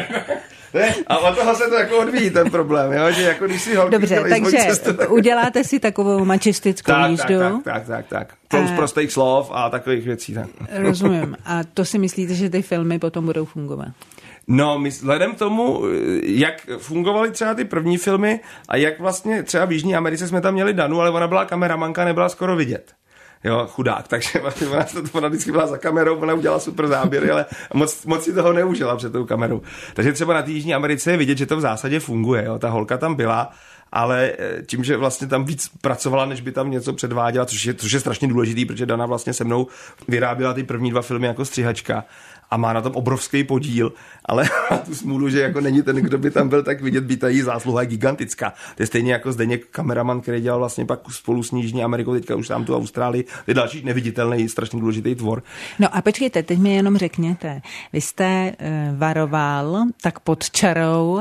A od toho se to jako odvíjí ten problém, jo? Že jako když si holky... Dobře, takže uděláte si takovou mačistickou jízdu. Tak. Plus prostých slov a takových věcí. Tak. Rozumím. A to si myslíte, že ty filmy potom budou fungovat? No, vzhledem tomu, jak fungovaly třeba ty první filmy a jak vlastně třeba v Jižní Americe jsme tam měli Danu, ale ona byla kameramanka, nebyla skoro vidět. Jo, chudák, takže vlastně ona vždycky byla za kamerou, ona udělala super záběry, ale moc si toho neužila před tou kamerou. Takže třeba na té Jižní Americe je vidět, že to v zásadě funguje, jo, ta holka tam byla, ale tím, že vlastně tam víc pracovala, než by tam něco předváděla, což je strašně důležitý, protože Dana vlastně se mnou vyráběla ty první 2 filmy jako střihačka a má na tom obrovský podíl, ale má tu smůlu, že jako není ten, kdo by tam byl, tak vidět, by ta její zásluha je gigantická. To je stejně jako Zdeněk kameraman, který dělal vlastně pak spolu s Jižní Amerikou, teďka už tam tu Austrálii, je další neviditelný, strašně důležitý tvor. No a počkejte, teď mi jenom řekněte, vy jste varoval tak pod čarou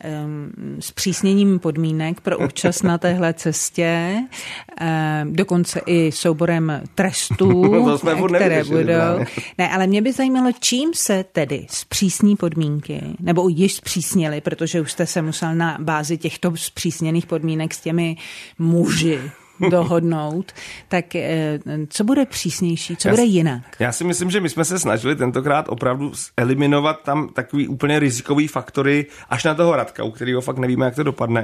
s přísněním podmínek pro účast na téhle cestě, dokonce i souborem trestů, které budou. Ne, ale mě by zajímalo, čím se tedy zpřísní podmínky, nebo již zpřísnili, protože už jste se musel na bázi těchto zpřísněných podmínek s těmi muži dohodnout, tak co bude přísnější, co bude jinak? Já si myslím, že my jsme se snažili tentokrát opravdu eliminovat tam takový úplně rizikový faktory až na toho Radka, u kterého fakt nevíme, jak to dopadne,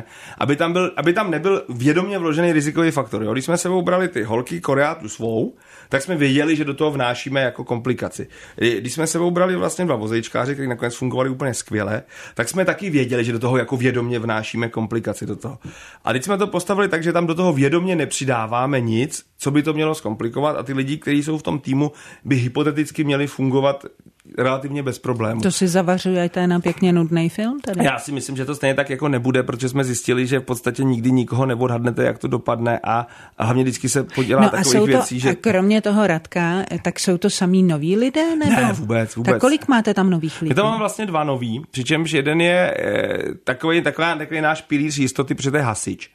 aby tam nebyl vědomě vložený rizikový faktor. Jo? Když jsme sebou brali ty holky, Korea tu svou, tak jsme věděli, že do toho vnášíme jako komplikaci. Když jsme sebou brali vlastně 2 vozejčkáři, kteří nakonec fungovali úplně skvěle, tak jsme taky věděli, že do toho jako vědomě vnášíme komplikaci do toho. A teď jsme to postavili tak, že tam do toho vědomě nepřidáváme nic, co by to mělo zkomplikovat a ty lidi, kteří jsou v tom týmu, by hypoteticky měli fungovat relativně bez problémů. To si zavařujete na pěkně nudný film tady? Já si myslím, že to stejně tak jako nebude, protože jsme zjistili, že v podstatě nikdy nikoho neodhadnete, jak to dopadne a hlavně vždycky se podělá takových věcí, že... A kromě toho Radka, tak jsou to samý noví lidé? Nebo? Ne, vůbec. Tak kolik máte tam nových lidí? My tam máme vlastně 2 noví, přičemž jeden je takový náš pilíř jistoty, protože to je hasič.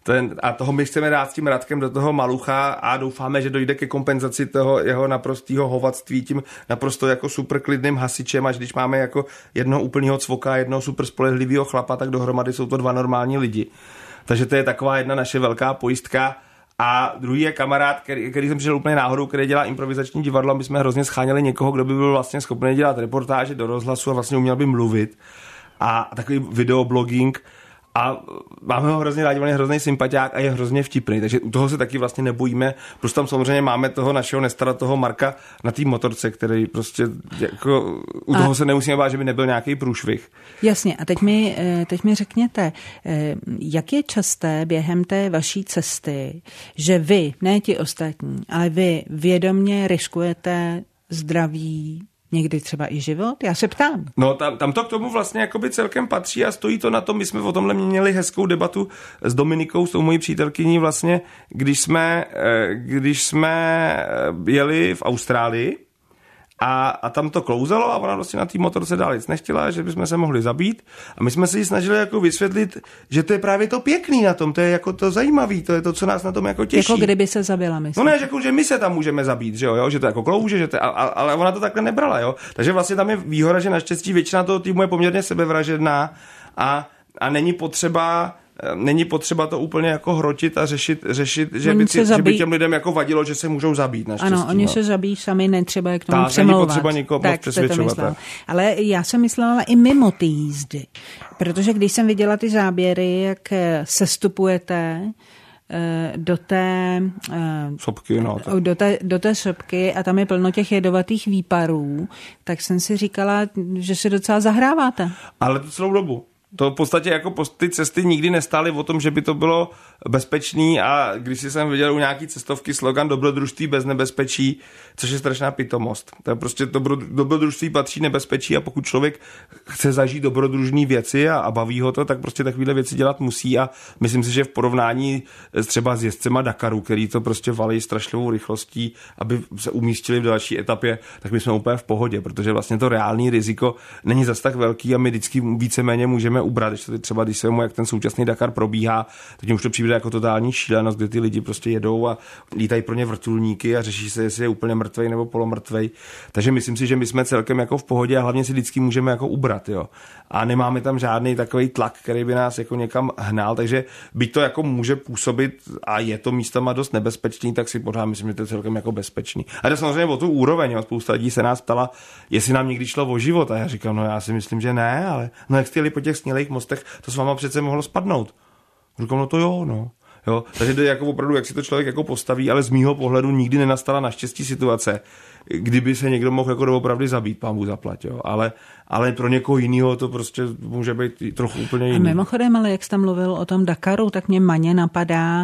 A toho my chceme dát s tím Radkem do toho malucha a doufáme, že dojde ke kompenzaci toho jeho naprostého hovadství tím naprosto jako super klidným hasičem, až když máme jako jednoho úplného cvoka, jednoho super spolehlivého chlapa, tak dohromady jsou to 2 normální lidi. Takže to je taková jedna naše velká pojistka. A druhý je kamarád, který jsem přišel úplně náhodou, který dělá improvizační divadlo. My jsme hrozně scháněli někoho, kdo by byl vlastně schopný dělat reportáže do rozhlasu a vlastně uměl by mluvit. A takový videoblogging. A máme ho hrozně rádi, on je hrozný sympatiák a je hrozně vtipný, takže u toho se taky vlastně nebojíme. Prostě tam samozřejmě máme toho našeho nestara, toho Marka na té motorce, který prostě jako u toho se nemusíme bát, že by nebyl nějaký průšvih. Jasně, a teď mi řekněte, jak je časté během té vaší cesty, že vy, ne ti ostatní, ale vy vědomě riskujete zdraví, někdy třeba i život? Já se ptám. No, tam to k tomu vlastně jakoby celkem patří a stojí to na tom. My jsme o tomhle měli hezkou debatu s Dominikou, s tou mojí přítelkyní vlastně, když jsme jeli v Austrálii a tam to klouzalo a ona vlastně na té motorce dál nic nechtěla, že bychom se mohli zabít a my jsme si ji snažili jako vysvětlit, že to je právě to pěkný na tom, to je jako to zajímavý, to je to, co nás na tom jako těší. Jako kdyby se zabila, myslím. No ne, že my se tam můžeme zabít, že to jako klouže, že to, ale ona to takhle nebrala, jo. Takže vlastně tam je výhoda, že naštěstí většina toho týmu je poměrně sebevražedná a není potřeba to úplně jako hrotit a řešit, že by těm lidem jako vadilo, že se můžou zabít naštěstí. Ano, oni se zabíjí sami, netřeba je k tomu přemlouvat. Není potřeba nikoho přesvědčovat. Ale já jsem myslela i mimo ty jízdy, protože když jsem viděla ty záběry, jak sestupujete do té sopky, do té sopky a tam je plno těch jedovatých výparů, tak jsem si říkala, že si docela zahráváte. Ale to celou dobu. To v podstatě jako ty cesty nikdy nestály o tom, že by to bylo bezpečný a když jsem viděl u nějaký cestovky slogan dobrodružství bez nebezpečí, což je strašná pitomost. To je prostě dobrodružství patří nebezpečí a pokud člověk chce zažít dobrodružné věci a baví ho to, tak prostě takovéhle věci dělat musí a myslím si, že v porovnání třeba s jezdcema Dakaru, který to prostě valí strašlivou rychlostí, aby se umístili v další etapě, tak my jsme úplně v pohodě, protože vlastně to reální riziko není zas tak velký a my vždycky víceméně můžeme potřebujeme ubrat, když se mu, jak ten současný Dakar probíhá, tak už to přijde jako totální šílenost, kde ty lidi prostě jedou a lítají pro ně vrtulníky a řeší se, jestli je úplně mrtvej nebo polomrtvej. Takže myslím si, že my jsme celkem jako v pohodě a hlavně si vždycky můžeme jako ubrat, jo. A nemáme tam žádný takový tlak, který by nás jako někam hnal, takže byť to jako může působit a je to místama dost nebezpečný, tak si pořád myslím, že to je celkem jako bezpečný. A to samozřejmě o tu úroveň, jo. Spousta lidí se nás ptala, jestli nám někdy šlo o život a já říkám, no já si myslím, že ne, ale no jak jste jeli po těch snělých mostech, to s váma přece mohlo spadnout. Říkám, no to jo, no. Jo, takže to je jako opravdu, jak si to člověk jako postaví, ale z mýho pohledu nikdy nenastala naštěstí situace, kdyby se někdo mohl jako doopravdy zabít, pán Bůh zaplať, jo. Ale pro někoho jiného to prostě může být trochu úplně jiný. A mimochodem, ale jak jste mluvil o tom Dakaru, tak mě maně napadá,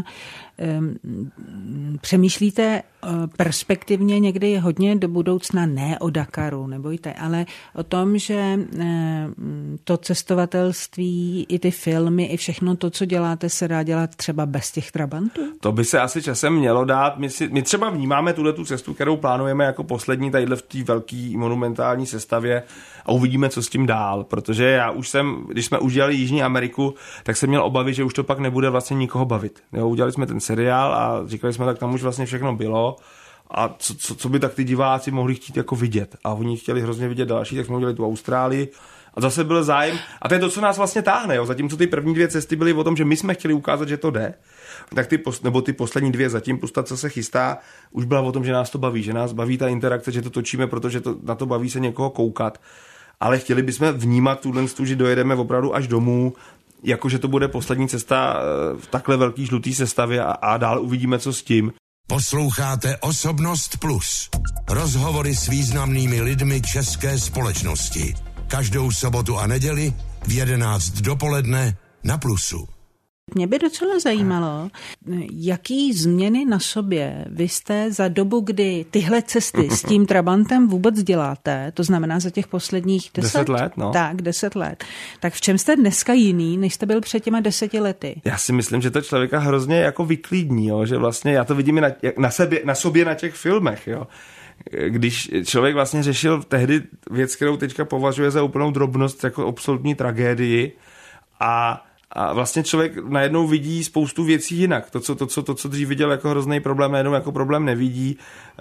přemýšlíte perspektivně někdy hodně do budoucna, ne o Dakaru, nebojte, ale o tom, že to cestovatelství, i ty filmy, i všechno to, co děláte, se dá dělat třeba bez těch trabantů? To by se asi časem mělo dát. My třeba vnímáme tu cestu, kterou plánujeme jako poslední tadyhle v té velké monumentální sestavě a uvidíme, co s tím dál, protože já už když jsme udělali Jižní Ameriku, tak jsem měl obavy, že už to pak nebude vlastně nikoho bavit. Jo, udělali jsme ten seriál a říkali jsme, tak tam už vlastně všechno bylo a co by tak ty diváci mohli chtít jako vidět. A oni chtěli hrozně vidět další, tak jsme udělali tu Austrálii a zase byl zájem. A to je to, co nás vlastně táhne. Jo. Zatímco ty první 2 cesty byly o tom, že my jsme chtěli ukázat, že to jde, tak ty poslední 2 zatím plus ta, co se chystá, už byla o tom, že nás to baví, že nás baví ta interakce, že to točíme, protože na to baví se někoho koukat. Ale chtěli bychom vnímat tu, že dojedeme opravdu až domů, jakože to bude poslední cesta v takhle velký žlutý sestavě a dál uvidíme, co s tím. Posloucháte Osobnost Plus. Rozhovory s významnými lidmi české společnosti. Každou sobotu a neděli v 11 dopoledne na Plusu. Mě by docela zajímalo, jaký změny na sobě vy jste za dobu, kdy tyhle cesty s tím trabantem vůbec děláte, to znamená za těch posledních 10 let, no. Tak, 10 let. Tak v čem jste dneska jiný, než jste byl před těma 10 lety? Já si myslím, že to člověka hrozně jako vyklidní, jo? Že vlastně já to vidím na sobě na těch filmech, jo. Když člověk vlastně řešil tehdy věc, kterou teďka považuje za úplnou drobnost, jako absolutní tragédii a vlastně člověk najednou vidí spoustu věcí jinak. To, co dřív viděl jako hrozný problém, najednou jako problém nevidí.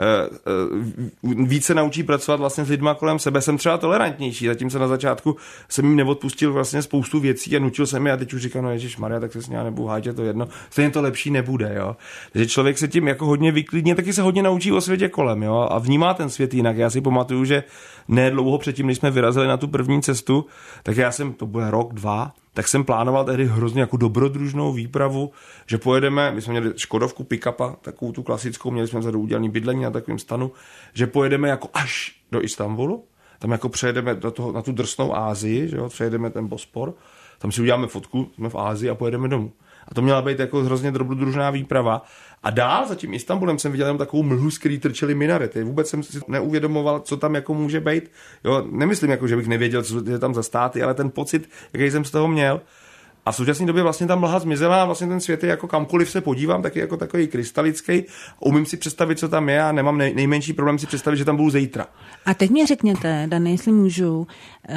Více naučí pracovat vlastně s lidma kolem sebe. Jsem třeba tolerantnější, zatímco na začátku jsem jim neodpustil vlastně spoustu věcí a nutil jsem je a teď už říkám, no ježišmarja, tak se s ním nebudu hájit, je to jedno. Stejně to lepší nebude, jo. Takže člověk se tím jako hodně vyklidně, taky se hodně naučí o světě kolem, jo, a vnímá ten svět jinak. Já si pamatuju, že nedlouho předtím, než jsme vyrazili na tu první cestu, tak to bude rok, 2, tak jsem plánoval tehdy hrozně jako dobrodružnou výpravu, že pojedeme, my jsme měli Škodovku pick-upa, takovou tu klasickou, měli jsme vzadu udělaný bydlení na takovém stanu, že pojedeme jako až do Istanbulu, tam jako přejedeme na tu drsnou Asii, že jo, přejedeme ten Bospor, tam si uděláme fotku, jsme v Asii a pojedeme domů. A to měla být jako hrozně dobrodružná výprava. A dál za tím Istanbulem jsem viděl jenom takovou mlhu, z který trčely minarety. Vůbec jsem si neuvědomoval, co tam jako může být. Jo, nemyslím jako, že bych nevěděl, co je tam za státy, ale ten pocit, jaký jsem z toho měl. A v současné době vlastně ta mlha zmizela a vlastně ten svět je jako kamkoliv se podívám, taky jako takový krystalický. Umím si představit, co tam je a nemám nejmenší problém si představit, že tam budu zítra. A teď mě řekněte, Dane, jestli můžu,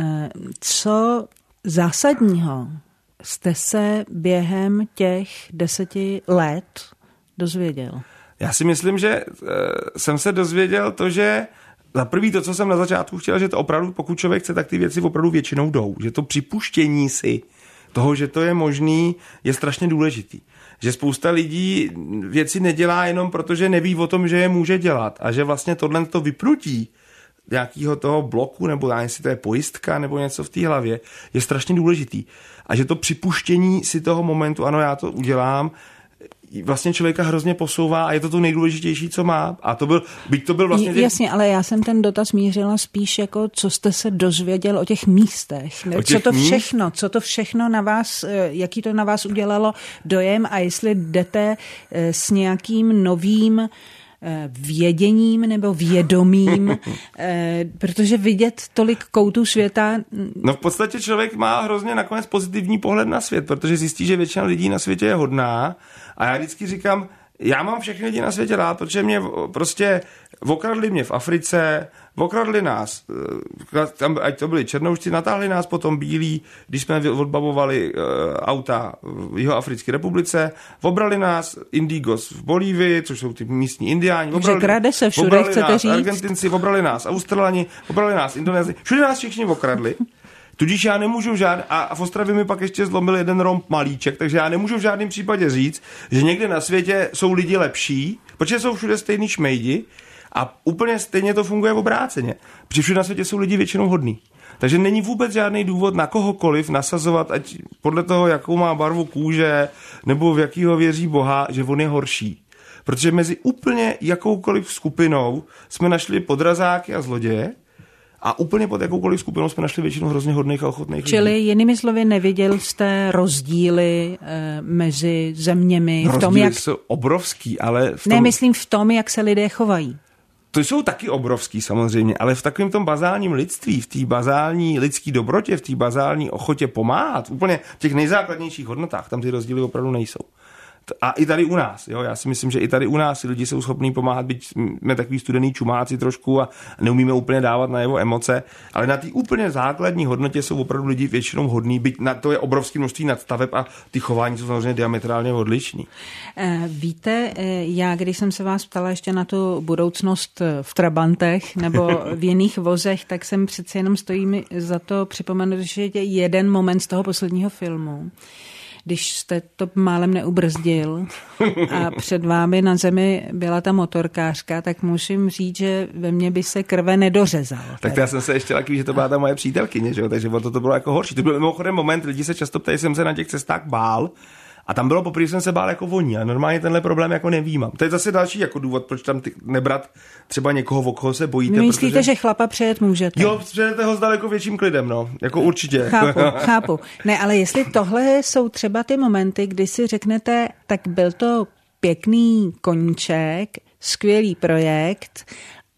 co zásadního jste se během těch 10 let dozvěděl? Já si myslím, že jsem se dozvěděl to, že za prvý to, co jsem na začátku chtěl, že to opravdu, pokud člověk chce, tak ty věci opravdu většinou jdou. Že to připuštění si toho, že to je možný, je strašně důležitý. Že spousta lidí věci nedělá jenom proto, že neví o tom, že je může dělat a že vlastně tohle to vyprutí nějakého toho bloku, nebo já jestli to je pojistka, nebo něco v té hlavě, je strašně důležitý. A že to připuštění si toho momentu, ano, já to udělám, vlastně člověka hrozně posouvá a je to nejdůležitější, co má. A to byl vlastně... Jasně, ale já jsem ten dotaz mířila spíš jako, co jste se dozvěděl o těch místech. Co to všechno na vás, jaký to na vás udělalo dojem a jestli jdete s nějakým novým věděním nebo vědomím, protože vidět tolik koutů světa... No v podstatě člověk má hrozně nakonec pozitivní pohled na svět, protože zjistí, že většina lidí na světě je hodná a já vždycky říkám, já mám všechny lidi na světě rád, protože mě prostě okradli mě v Africe, okradli nás, ať to byli černoušci, natáhli nás potom bílí, když jsme odbavovali auta v Jihoafrické republice, obrali nás Indigos v Bolívii, což jsou ty místní indiáni, krade se všude, chcete říct? Argentinci, obrali nás Australani, obrali nás Indonési, všude nás všichni okradli. Tudíž já nemůžu a v Ostravě mi pak ještě zlomil jeden Rom malíček, takže já nemůžu v žádném případě říct, že někde na světě jsou lidi lepší, protože jsou všude stejný šmejdi a úplně stejně to funguje v obráceně. Protože všude na světě jsou lidi většinou hodný. Takže není vůbec žádný důvod na kohokoliv nasazovat, ať podle toho, jakou má barvu kůže, nebo v jakýho věří Boha, že on je horší. Protože mezi úplně jakoukoliv skupinou jsme našli podrazáky a zloděje, a úplně pod jakoukoliv skupinou jsme našli většinu hrozně hodných a ochotných lidí. Čili jinými slovy, neviděl jste rozdíly mezi zeměmi? Rozdíly jsou obrovský, ale... Nemyslím v tom, jak se lidé chovají. To jsou taky obrovský samozřejmě, ale v takovém tom bazálním lidství, v té bazální lidské dobrotě, v té bazální ochotě pomáhat, úplně v těch nejzákladnějších hodnotách, tam ty rozdíly opravdu nejsou. A i tady u nás, jo, já si myslím, že i tady u nás lidi jsou schopní pomáhat, byť jsme takový studený čumáci trošku a neumíme úplně dávat najevo emoce, ale na té úplně základní hodnotě jsou opravdu lidi většinou hodní, byť na to je obrovské množství nadstaveb a ty chování jsou samozřejmě diametrálně odlišný. Víte, já když jsem se vás ptala ještě na tu budoucnost v trabantech nebo v jiných vozech, tak jsem přece jenom stojí mi za to připomenout, že je jeden moment z toho posledního filmu, když jste to málem neubrzdil a před vámi na zemi byla ta motorkářka, tak musím říct, že ve mně by se krve nedořezal. Tak já jsem se ještě taky, že to byla ta moje přítelkyně, že jo? Takže to bylo jako horší. To byl mimochodem moment, lidi se často ptají, jsem se na těch cestách bál. A tam bylo poprvé, jsem se bál jako voní, a normálně tenhle problém jako nevnímám. To je zase další jako důvod, proč tam nebrat třeba někoho, o koho se bojíte. Myslíte, že chlapa přejet můžete? Jo, přejete ho s daleko větším klidem, no. Jako určitě. Chápu. Ne, ale jestli tohle jsou třeba ty momenty, kdy si řeknete, tak byl to pěkný koníček, skvělý projekt,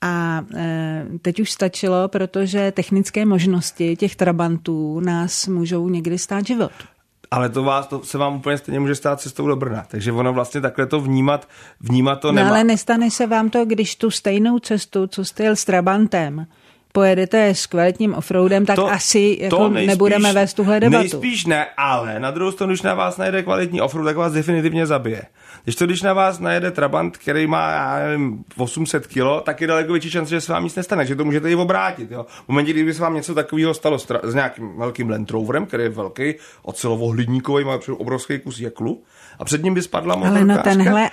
a teď už stačilo, protože technické možnosti těch trabantů nás můžou někdy stát život. Ale to se vám úplně stejně může stát cestou do Brna. Takže ono vlastně takhle to vnímat to nemá. No ale nestane se vám to, když tu stejnou cestu, co jste jel s trabantem, pojedete s kvalitním offroadem, tak asi jako nebudeme vést tuhle debatu. Nejspíš ne, ale na druhou stranu, když na vás najede kvalitní offroad, tak vás definitivně zabije. Když na vás najede trabant, který má, já nevím, 800 kilo, tak je daleko větší šance, že se vám nic nestane, že to můžete i obrátit. Jo. V momentě, kdyby se vám něco takového stalo s nějakým velkým Land Roverem, který je velký, ocelovo-hliníkový, má obrovský kus jeklu, a před ním by spadla motorkářka.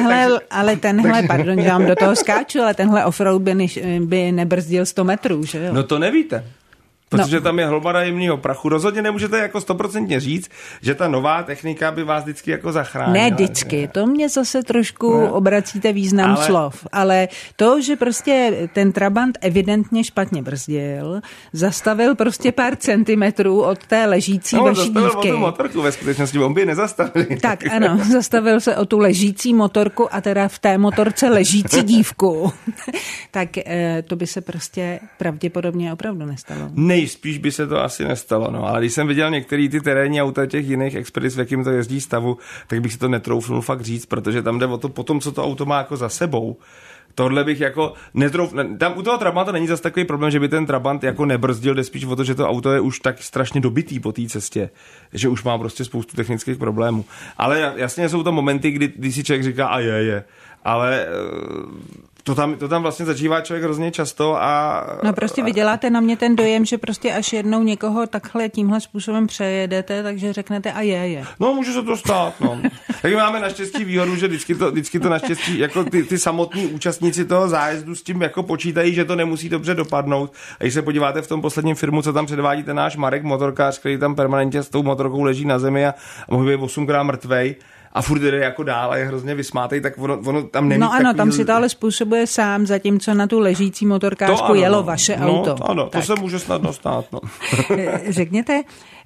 Ale tenhle, pardon, že vám do toho skáču, ale tenhle offroad by nebrzdil 100 metrů, že jo? No to nevíte. Protože tam je hromada jemného prachu. Rozhodně nemůžete jako 100% říct, že ta nová technika by vás vždycky jako zachránila. Ne vždycky, to mě zase trošku obracíte význam slov. Ale to, že prostě ten trabant evidentně špatně brzdil, zastavil prostě pár centimetrů od té ležící vaší dívky. Zastavil o tu motorku ve skutečnosti, on by nezastavil. Tak ano, zastavil se o tu ležící motorku a teda v té motorce ležící dívku. Tak to by se prostě pravděpodobně opravdu nestalo. Nejspíš by se to asi nestalo, no, ale když jsem viděl některý ty terénní auta těch jiných Expedic, v jakým to jezdí stavu, tak bych si to netroufnul fakt říct, protože tam jde o to potom, co to auto má jako za sebou. Tohle bych jako tam u toho Trabanta není zase takový problém, že by ten Trabant jako nebrzdil, jde spíš o to, že to auto je už tak strašně dobitý po té cestě, že už má prostě spoustu technických problémů. Ale jasně jsou to momenty, kdy si člověk říká a je. Ale to tam vlastně zažívá člověk hrozně často a... No prostě vy děláte na mě ten dojem, že prostě až jednou někoho takhle tímhle způsobem přejedete, takže řeknete a je. No může se to stát, no. Tak máme naštěstí výhodu, že vždycky to naštěstí, jako ty samotní účastníci toho zájezdu s tím jako počítají, že to nemusí dobře dopadnout. A když se podíváte v tom posledním filmu, co tam předvádí ten náš Marek, motorkář, který tam permanentně s tou motorkou leží na zemi a mohl být 8krát mrtvej, a furt jde jako dál a je hrozně vysmátej, tak ono tam nemí. No ano, tam si to ale způsobuje sám, zatímco na tu ležící motorkářku jelo vaše auto. Ano, tak. To se může snadno stát. No. Řekněte,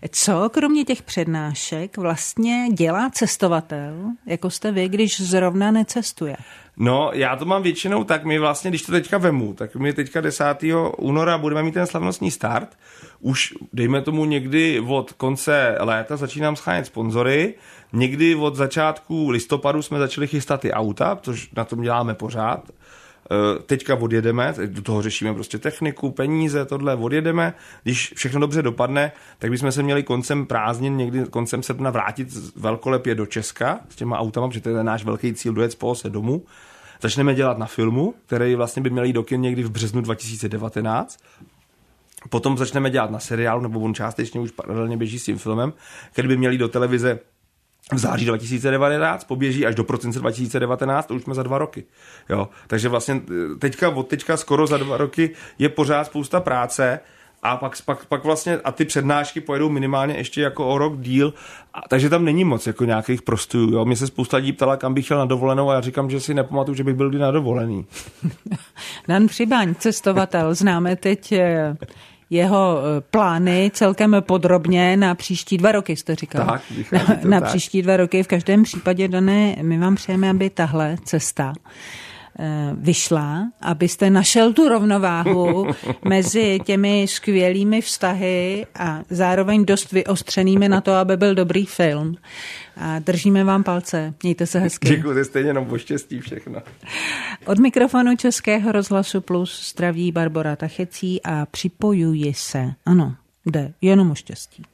Co kromě těch přednášek vlastně dělá cestovatel, jako jste vy, když zrovna necestuje? No, já to mám většinou tak, my vlastně, když to teďka vemu, tak my teďka 10. února budeme mít ten slavnostní start. Už, dejme tomu, někdy od konce léta začínám schánět sponzory, někdy od začátku listopadu jsme začali chystat ty auta, což na tom děláme pořád. Teďka odjedeme, do toho řešíme prostě techniku, peníze, tohle odjedeme. Když všechno dobře dopadne, tak bychom se měli koncem prázdnin, někdy koncem srpna vrátit velkolepě do Česka s těma autama, protože to je náš velký cíl, dojet z Polose domů. Začneme dělat na filmu, který vlastně by měl jít do kin někdy v březnu 2019. Potom začneme dělat na seriálu, nebo on částečně už paralelně běží s tím filmem, který by měl jít do televize v září 2019, poběží až do prosince 2019, to už jsme za 2 roky. Jo? Takže vlastně od teďka skoro za 2 roky je pořád spousta práce a pak vlastně a ty přednášky pojedou minimálně ještě jako o rok díl, takže tam není moc jako nějakých prostojů. Jo? Mě se spousta lidí ptala, kam bych šel na dovolenou a já říkám, že si nepamatuju, že bych byl kdy na dovolený. Dan Přibaň, cestovatel, známe teď jeho plány celkem podrobně na příští 2 roky, jste říkal. Tak, na příští 2 roky. V každém případě, Dané, my vám přejeme, aby tahle cesta vyšla, abyste našel tu rovnováhu mezi těmi skvělými vztahy a zároveň dost vyostřenými na to, aby byl dobrý film. A držíme vám palce. Mějte se hezky. Děkuji, stejně jenom o štěstí všechno. Od mikrofonu Českého rozhlasu Plus zdraví Barbora Tachecí a připojuji se. Ano, jde jenom o štěstí.